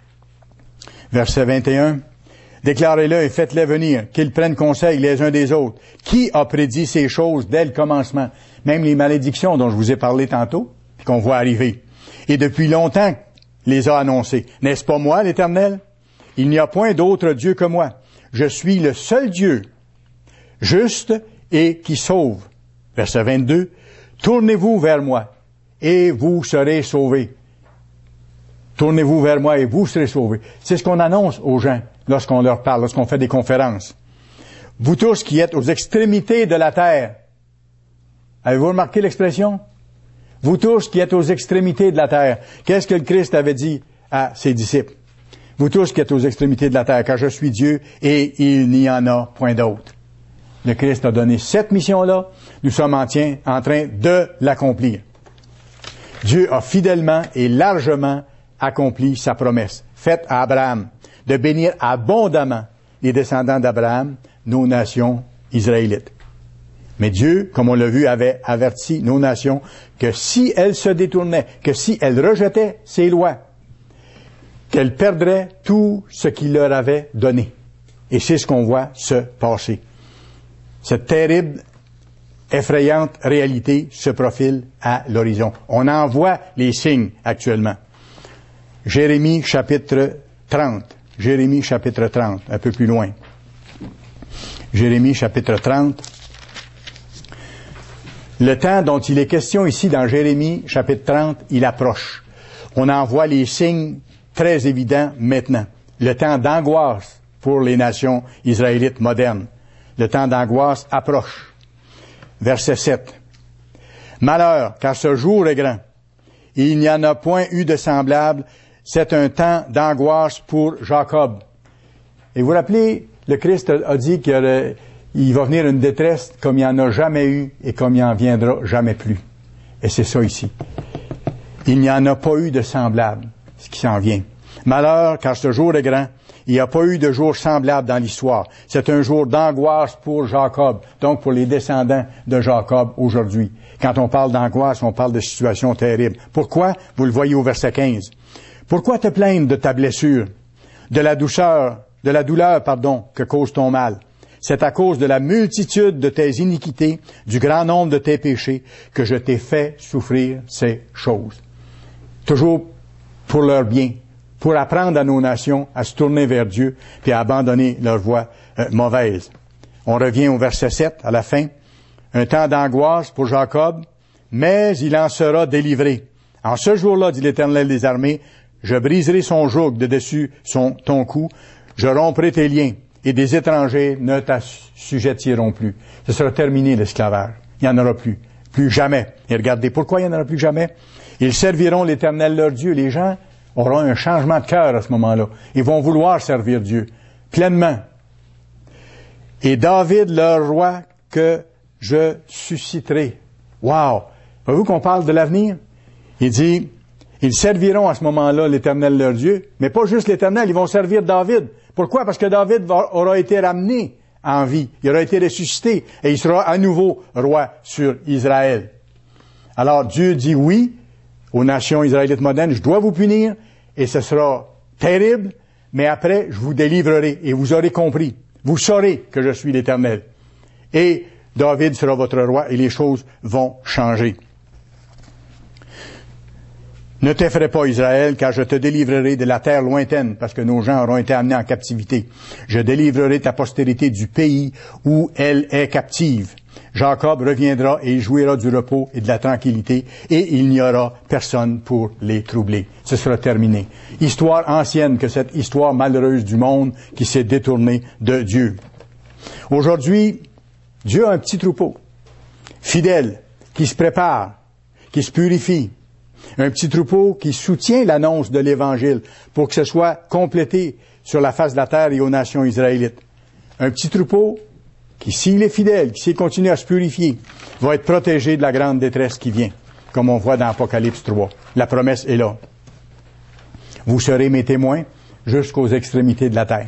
Verset vingt et un. Déclarez-le et faites-les venir, qu'ils prennent conseil les uns des autres. Qui a prédit ces choses dès le commencement? Même les malédictions dont je vous ai parlé tantôt, puis qu'on voit arriver. Et depuis longtemps, les a annoncées. N'est-ce pas moi, l'Éternel? Il n'y a point d'autre Dieu que moi. Je suis le seul Dieu, juste et qui sauve. Verset vingt-deux. Tournez-vous vers moi et vous serez sauvés. Tournez-vous vers moi et vous serez sauvés. C'est ce qu'on annonce aux gens lorsqu'on leur parle, lorsqu'on fait des conférences. Vous tous qui êtes aux extrémités de la terre. Avez-vous remarqué l'expression? Vous tous qui êtes aux extrémités de la terre. Qu'est-ce que le Christ avait dit à ses disciples? Vous tous qui êtes aux extrémités de la terre, car je suis Dieu et il n'y en a point d'autre. Le Christ a donné cette mission-là. Nous sommes en, tien, en train de l'accomplir. Dieu a fidèlement et largement accompli sa promesse, faite à Abraham, de bénir abondamment les descendants d'Abraham, nos nations israélites. Mais Dieu, comme on l'a vu, avait averti nos nations que si elles se détournaient, que si elles rejetaient ses lois, qu'elles perdraient tout ce qu'il leur avait donné. Et c'est ce qu'on voit se passer. Cette terrible, effrayante réalité se profile à l'horizon. On en voit les signes actuellement. Jérémie chapitre trente. Jérémie chapitre trente, un peu plus loin. Jérémie chapitre trente. Le temps dont il est question ici dans Jérémie chapitre trente, il approche. On en voit les signes très évidents maintenant. le temps d'angoisse pour les nations israélites modernes. Le temps d'angoisse approche. Verset sept. Malheur, car ce jour est grand. Il n'y en a point eu de semblable. C'est un temps d'angoisse pour Jacob. Et vous vous rappelez, le Christ a dit qu'il va venir une détresse comme il n'y en a jamais eu et comme il n'y en viendra jamais plus. Et c'est ça ici. Il n'y en a pas eu de semblable, ce qui s'en vient. Malheur, car ce jour est grand. Il n'y a pas eu de jour semblable dans l'histoire. C'est un jour d'angoisse pour Jacob, donc pour les descendants de Jacob aujourd'hui. Quand on parle d'angoisse, on parle de situations terribles. Pourquoi? Vous le voyez au verset quinze. Pourquoi te plaindre de ta blessure, de la douceur, de la douleur, pardon, que cause ton mal? C'est à cause de la multitude de tes iniquités, du grand nombre de tes péchés, que je t'ai fait souffrir ces choses. Toujours pour leur bien, pour apprendre à nos nations à se tourner vers Dieu puis à abandonner leur voie euh, mauvaise. On revient au verset sept, à la fin. Un temps d'angoisse pour Jacob, mais il en sera délivré. En ce jour-là, dit l'Éternel des armées, je briserai son joug de dessus son, ton cou, je romprai tes liens, et des étrangers ne t'assujettiront plus. Ce sera terminé l'esclavage. Il n'y en aura plus. Plus jamais. Et regardez, pourquoi il n'y en aura plus jamais? Ils serviront l'Éternel leur Dieu. Les gens auront un changement de cœur à ce moment-là. Ils vont vouloir servir Dieu pleinement. Et David, leur roi, que je susciterai. Wow! Voyez-vous qu'on parle de l'avenir? Il dit, ils serviront à ce moment-là l'Éternel leur Dieu, mais pas juste l'Éternel, ils vont servir David. Pourquoi? Parce que David va, aura été ramené en vie. Il aura été ressuscité et il sera à nouveau roi sur Israël. Alors Dieu dit oui aux nations israélites modernes, je dois vous punir et ce sera terrible, mais après je vous délivrerai et vous aurez compris. Vous saurez que je suis l'Éternel. Et David sera votre roi et les choses vont changer. Ne t'effraie pas, Israël, car je te délivrerai de la terre lointaine, parce que nos gens auront été amenés en captivité. Je délivrerai ta postérité du pays où elle est captive. Jacob reviendra et il jouira du repos et de la tranquillité, et il n'y aura personne pour les troubler. Ce sera terminé. Histoire ancienne que cette histoire malheureuse du monde qui s'est détournée de Dieu. Aujourd'hui, Dieu a un petit troupeau, fidèle, qui se prépare, qui se purifie. Un petit troupeau qui soutient l'annonce de l'Évangile pour que ce soit complété sur la face de la terre et aux nations israélites. Un petit troupeau qui, s'il est fidèle, qui s'il continue à se purifier, va être protégé de la grande détresse qui vient, comme on voit dans Apocalypse trois. La promesse est là. Vous serez mes témoins jusqu'aux extrémités de la terre.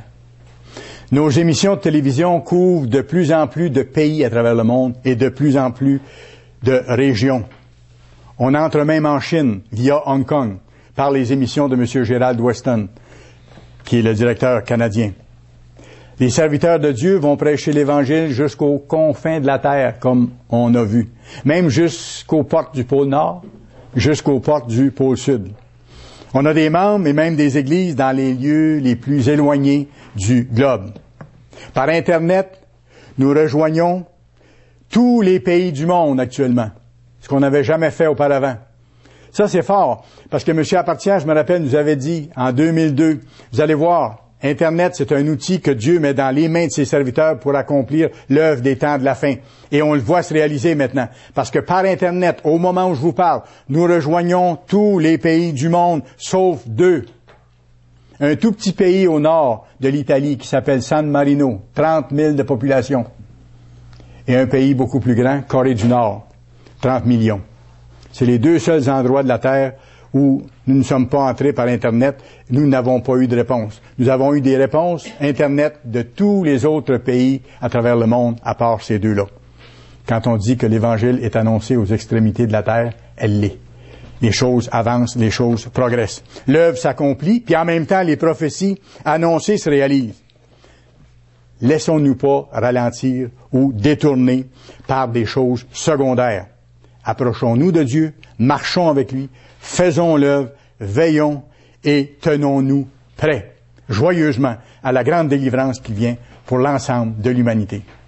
Nos émissions de télévision couvrent de plus en plus de pays à travers le monde et de plus en plus de régions. On entre même en Chine, via Hong Kong, par les émissions de M. Gerald Weston, qui est le directeur canadien. Les serviteurs de Dieu vont prêcher l'Évangile jusqu'aux confins de la terre, comme on a vu. Même jusqu'aux portes du pôle Nord, jusqu'aux portes du pôle Sud. On a des membres et même des églises dans les lieux les plus éloignés du globe. Par Internet, nous rejoignons tous les pays du monde actuellement. Ce qu'on n'avait jamais fait auparavant. Ça, c'est fort, parce que M. Apartient, je me rappelle, nous avait dit en deux mille deux, vous allez voir, Internet, c'est un outil que Dieu met dans les mains de ses serviteurs pour accomplir l'œuvre des temps de la fin. Et on le voit se réaliser maintenant. Parce que par Internet, au moment où je vous parle, nous rejoignons tous les pays du monde, sauf deux. Un tout petit pays au nord de l'Italie qui s'appelle San Marino, trente mille de population. Et un pays beaucoup plus grand, Corée du Nord. trente millions. C'est les deux seuls endroits de la Terre où nous ne sommes pas entrés par Internet. Nous n'avons pas eu de réponse. Nous avons eu des réponses Internet de tous les autres pays à travers le monde, à part ces deux-là. Quand on dit que l'Évangile est annoncé aux extrémités de la Terre, elle l'est. Les choses avancent, les choses progressent. L'œuvre s'accomplit, puis en même temps, les prophéties annoncées se réalisent. Laissons-nous pas ralentir ou détourner par des choses secondaires. Approchons-nous de Dieu, marchons avec lui, faisons l'œuvre, veillons et tenons-nous prêts, joyeusement, à la grande délivrance qui vient pour l'ensemble de l'humanité.